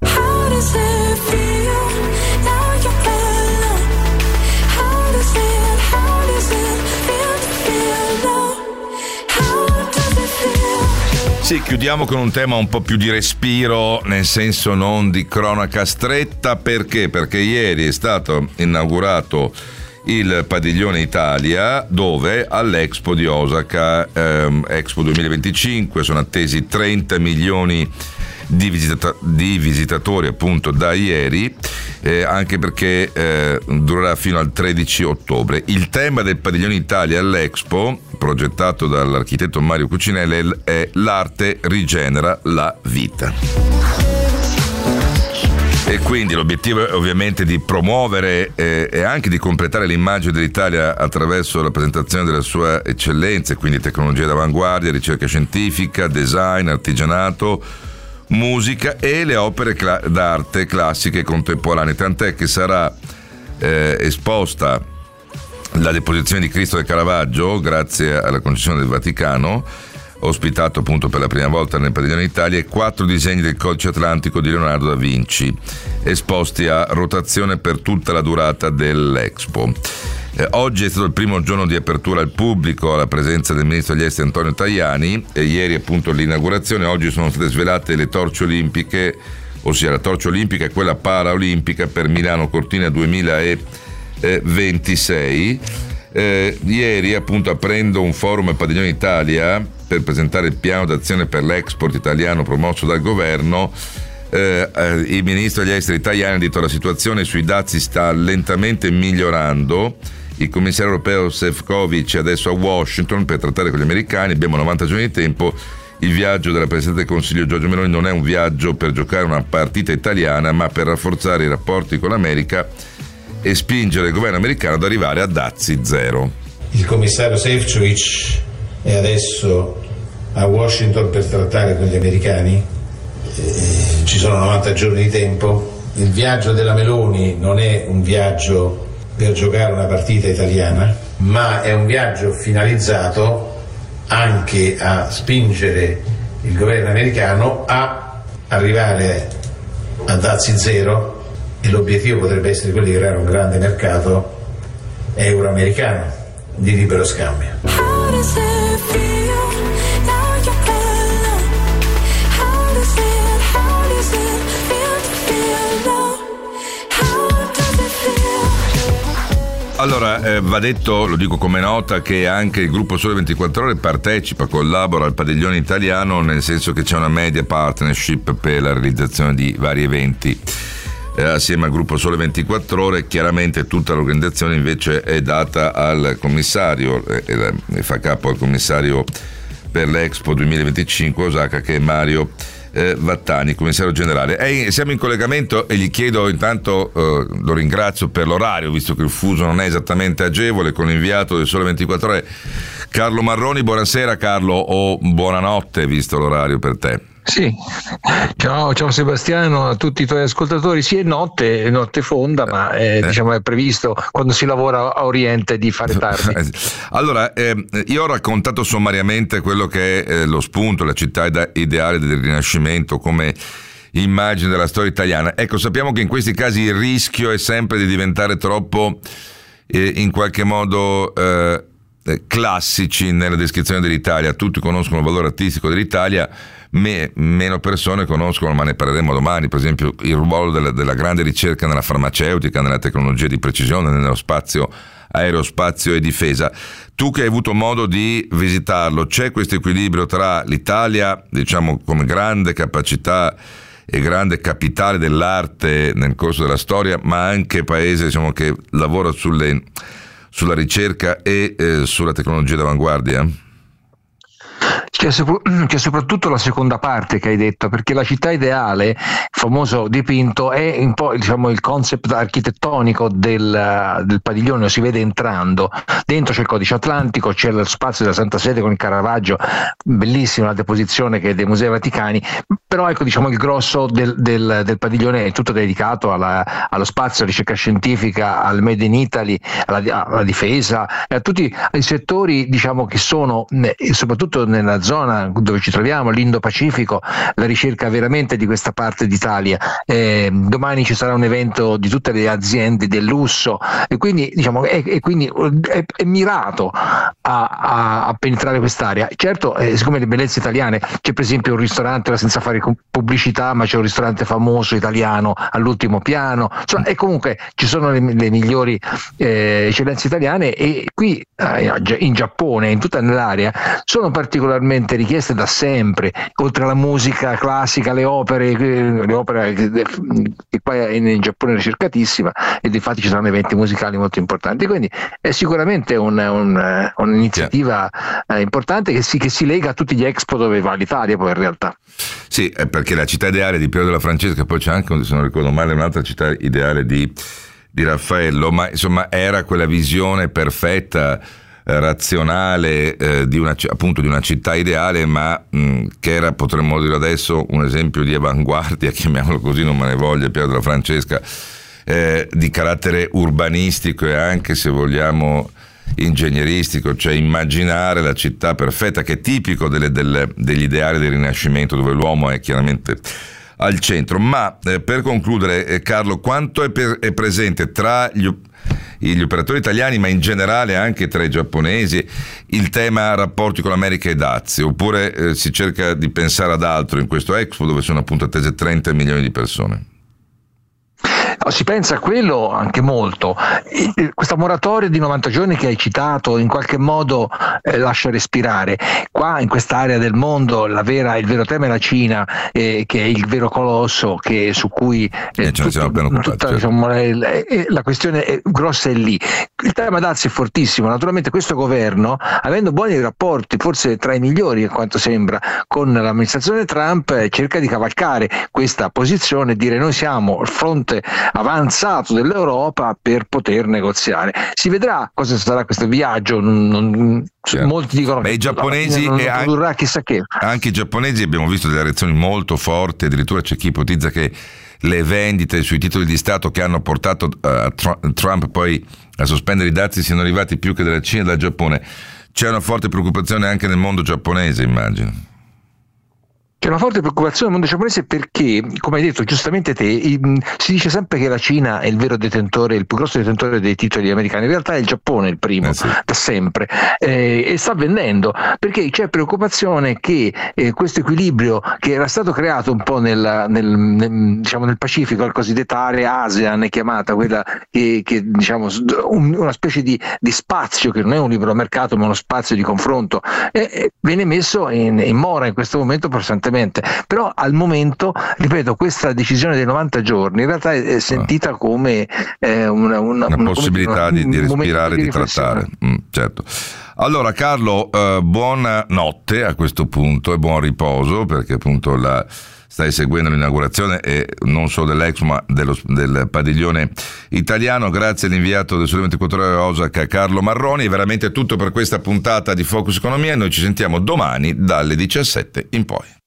Sì, chiudiamo con un tema un po' più di respiro, nel senso non di cronaca stretta. Perché? Perché ieri è stato inaugurato il Padiglione Italia, dove all'Expo di Osaka, Expo 2025, sono attesi 30 milioni di visitatori appunto da ieri, anche perché durerà fino al 13 ottobre. Il tema del Padiglione Italia all'Expo, progettato dall'architetto Mario Cucinelli, è l'arte rigenera la vita. E quindi l'obiettivo è ovviamente di promuovere e anche di completare l'immagine dell'Italia attraverso la presentazione delle sue eccellenze, quindi tecnologia d'avanguardia, ricerca scientifica, design, artigianato, musica e le opere d'arte classiche e contemporanee, tant'è che sarà esposta la deposizione di Cristo del Caravaggio, grazie alla concessione del Vaticano, ospitato appunto per la prima volta nel Padiglione Italia, e 4 disegni del Codice Atlantico di Leonardo da Vinci, esposti a rotazione per tutta la durata dell'Expo. Oggi è stato il primo giorno di apertura al pubblico, alla presenza del ministro degli esteri Antonio Tajani, e ieri appunto l'inaugurazione. Oggi sono state svelate le torce olimpiche, ossia la torcia olimpica e quella paraolimpica per Milano Cortina 2026. Ieri appunto, aprendo un forum al Padiglione Italia per presentare il piano d'azione per l'export italiano promosso dal governo, il ministro degli esteri Tajani ha detto: la situazione sui dazi sta lentamente migliorando. Il commissario europeo Šefčovič è adesso a Washington per trattare con gli americani, abbiamo 90 giorni di tempo. Il viaggio della Presidente del Consiglio Giorgia Meloni non è un viaggio per giocare una partita italiana, ma per rafforzare i rapporti con l'America e spingere il governo americano ad arrivare a dazi zero. Il commissario Šefčovič è adesso a Washington per trattare con gli americani, ci sono 90 giorni di tempo. Il viaggio della Meloni non è un viaggio per giocare una partita italiana, ma è un viaggio finalizzato anche a spingere il governo americano a arrivare a dazi zero, e l'obiettivo potrebbe essere quello di creare un grande mercato euro-americano di libero scambio. Allora, va detto, lo dico come nota, che anche il gruppo Sole 24 Ore partecipa, collabora al padiglione italiano, nel senso che c'è una media partnership per la realizzazione di vari eventi assieme al gruppo Sole 24 Ore. Chiaramente tutta l'organizzazione invece è data al commissario, fa capo al commissario per l'Expo 2025 Osaka, che è Mario Vattani, commissario generale. Siamo in collegamento e gli chiedo intanto, lo ringrazio per l'orario, visto che il fuso non è esattamente agevole, con l'inviato del Sole 24 Ore Carlo Marroni. Buonasera Carlo, o buonanotte visto l'orario per te. Sì, ciao Sebastiano, a tutti i tuoi ascoltatori. Sì, è notte fonda, ma diciamo è previsto quando si lavora a Oriente di fare tardi. Allora, io ho raccontato sommariamente quello che è lo spunto, la città ideale del Rinascimento come immagine della storia italiana. Ecco, sappiamo che in questi casi il rischio è sempre di diventare troppo in qualche modo classici nella descrizione dell'Italia. Tutti conoscono il valore artistico dell'Italia, meno persone conoscono, ma ne parleremo domani, per esempio il ruolo della grande ricerca nella farmaceutica, nella tecnologia di precisione, nello spazio, aerospazio e difesa. Tu che hai avuto modo di visitarlo, c'è questo equilibrio tra l'Italia, diciamo, come grande capacità e grande capitale dell'arte nel corso della storia, ma anche paese, diciamo, che lavora sulla ricerca e sulla tecnologia d'avanguardia? C'è soprattutto la seconda parte che hai detto, perché la città ideale, il famoso dipinto, è un po', diciamo, il concept architettonico del padiglione. Lo si vede entrando, dentro c'è il Codice Atlantico, c'è lo spazio della Santa Sede con il Caravaggio, bellissima la deposizione che è dei Musei Vaticani, però ecco, diciamo, il grosso del padiglione è tutto dedicato allo spazio, alla ricerca scientifica, al Made in Italy, alla difesa, a tutti i settori, diciamo, che sono soprattutto nella zona dove ci troviamo, l'Indo-Pacifico, la ricerca veramente di questa parte d'Italia. Domani ci sarà un evento di tutte le aziende del lusso, e quindi, diciamo, quindi è mirato a penetrare quest'area. Certo, siccome le bellezze italiane, c'è per esempio un ristorante, senza fare pubblicità, ma c'è un ristorante famoso italiano all'ultimo piano, insomma, e comunque ci sono le migliori eccellenze italiane, e qui in Giappone, in tutta l'area, sono particolarmente richieste da sempre, oltre alla musica classica, le opere che qua in Giappone è ricercatissima, e infatti ci saranno eventi musicali molto importanti, quindi è sicuramente un'iniziativa importante che si lega a tutti gli Expo dove va l'Italia poi in realtà. Sì, perché la città ideale di Piero della Francesca, poi c'è anche, se non ricordo male, un'altra città ideale di Raffaello, ma insomma era quella visione perfetta, razionale, di una città ideale, ma che era, potremmo dire adesso, un esempio di avanguardia, chiamiamolo così, non me ne voglia Piero della Francesca, di carattere urbanistico e anche, se vogliamo, ingegneristico, cioè immaginare la città perfetta, che è tipico degli ideali del Rinascimento, dove l'uomo è chiaramente al centro. Ma per concludere, Carlo, quanto è presente tra gli operatori italiani, ma in generale anche tra i giapponesi, il tema rapporti con l'America e dazi, oppure si cerca di pensare ad altro in questo Expo, dove sono appunto attese 30 milioni di persone? Si pensa a quello anche molto. Questa moratoria di 90 giorni che hai citato in qualche modo lascia respirare. Qua in quest'area del mondo il vero tema è la Cina, che è il vero colosso su cui la questione grossa è lì. Il tema dazi è fortissimo. Naturalmente questo governo, avendo buoni rapporti, forse tra i migliori a quanto sembra, con l'amministrazione Trump, cerca di cavalcare questa posizione e dire: noi siamo il fronte avanzato dell'Europa per poter negoziare. Si vedrà cosa sarà questo viaggio. Molti dicono che i giapponesi non produrrà chissà che. Anche i giapponesi abbiamo visto delle reazioni molto forti, addirittura c'è chi ipotizza che le vendite sui titoli di Stato che hanno portato Trump poi a sospendere i dazi siano arrivati più che dalla Cina e dal Giappone. C'è una forte preoccupazione anche nel mondo giapponese, immagino. C'è una forte preoccupazione nel mondo giapponese perché, come hai detto giustamente te, si dice sempre che la Cina è il vero detentore, il più grosso detentore dei titoli americani. In realtà è il Giappone il primo, da sempre, e sta vendendo, perché c'è preoccupazione che questo equilibrio che era stato creato un po' nel Pacifico, la cosiddetta area ASEAN è chiamata, quella che diciamo una specie di spazio che non è un libero mercato ma uno spazio di confronto, viene messo in mora in questo momento costantemente. Però al momento, ripeto, questa decisione dei 90 giorni in realtà è sentita come una possibilità di respirare, di trattare. Certo. Allora Carlo, buona notte a questo punto e buon riposo, perché appunto stai seguendo l'inaugurazione e non solo dell'Expo ma del padiglione italiano. Grazie all'inviato del Sole 24 Ore Osaka, Carlo Marroni. È veramente tutto per questa puntata di Focus Economia. Noi ci sentiamo domani dalle 17 in poi.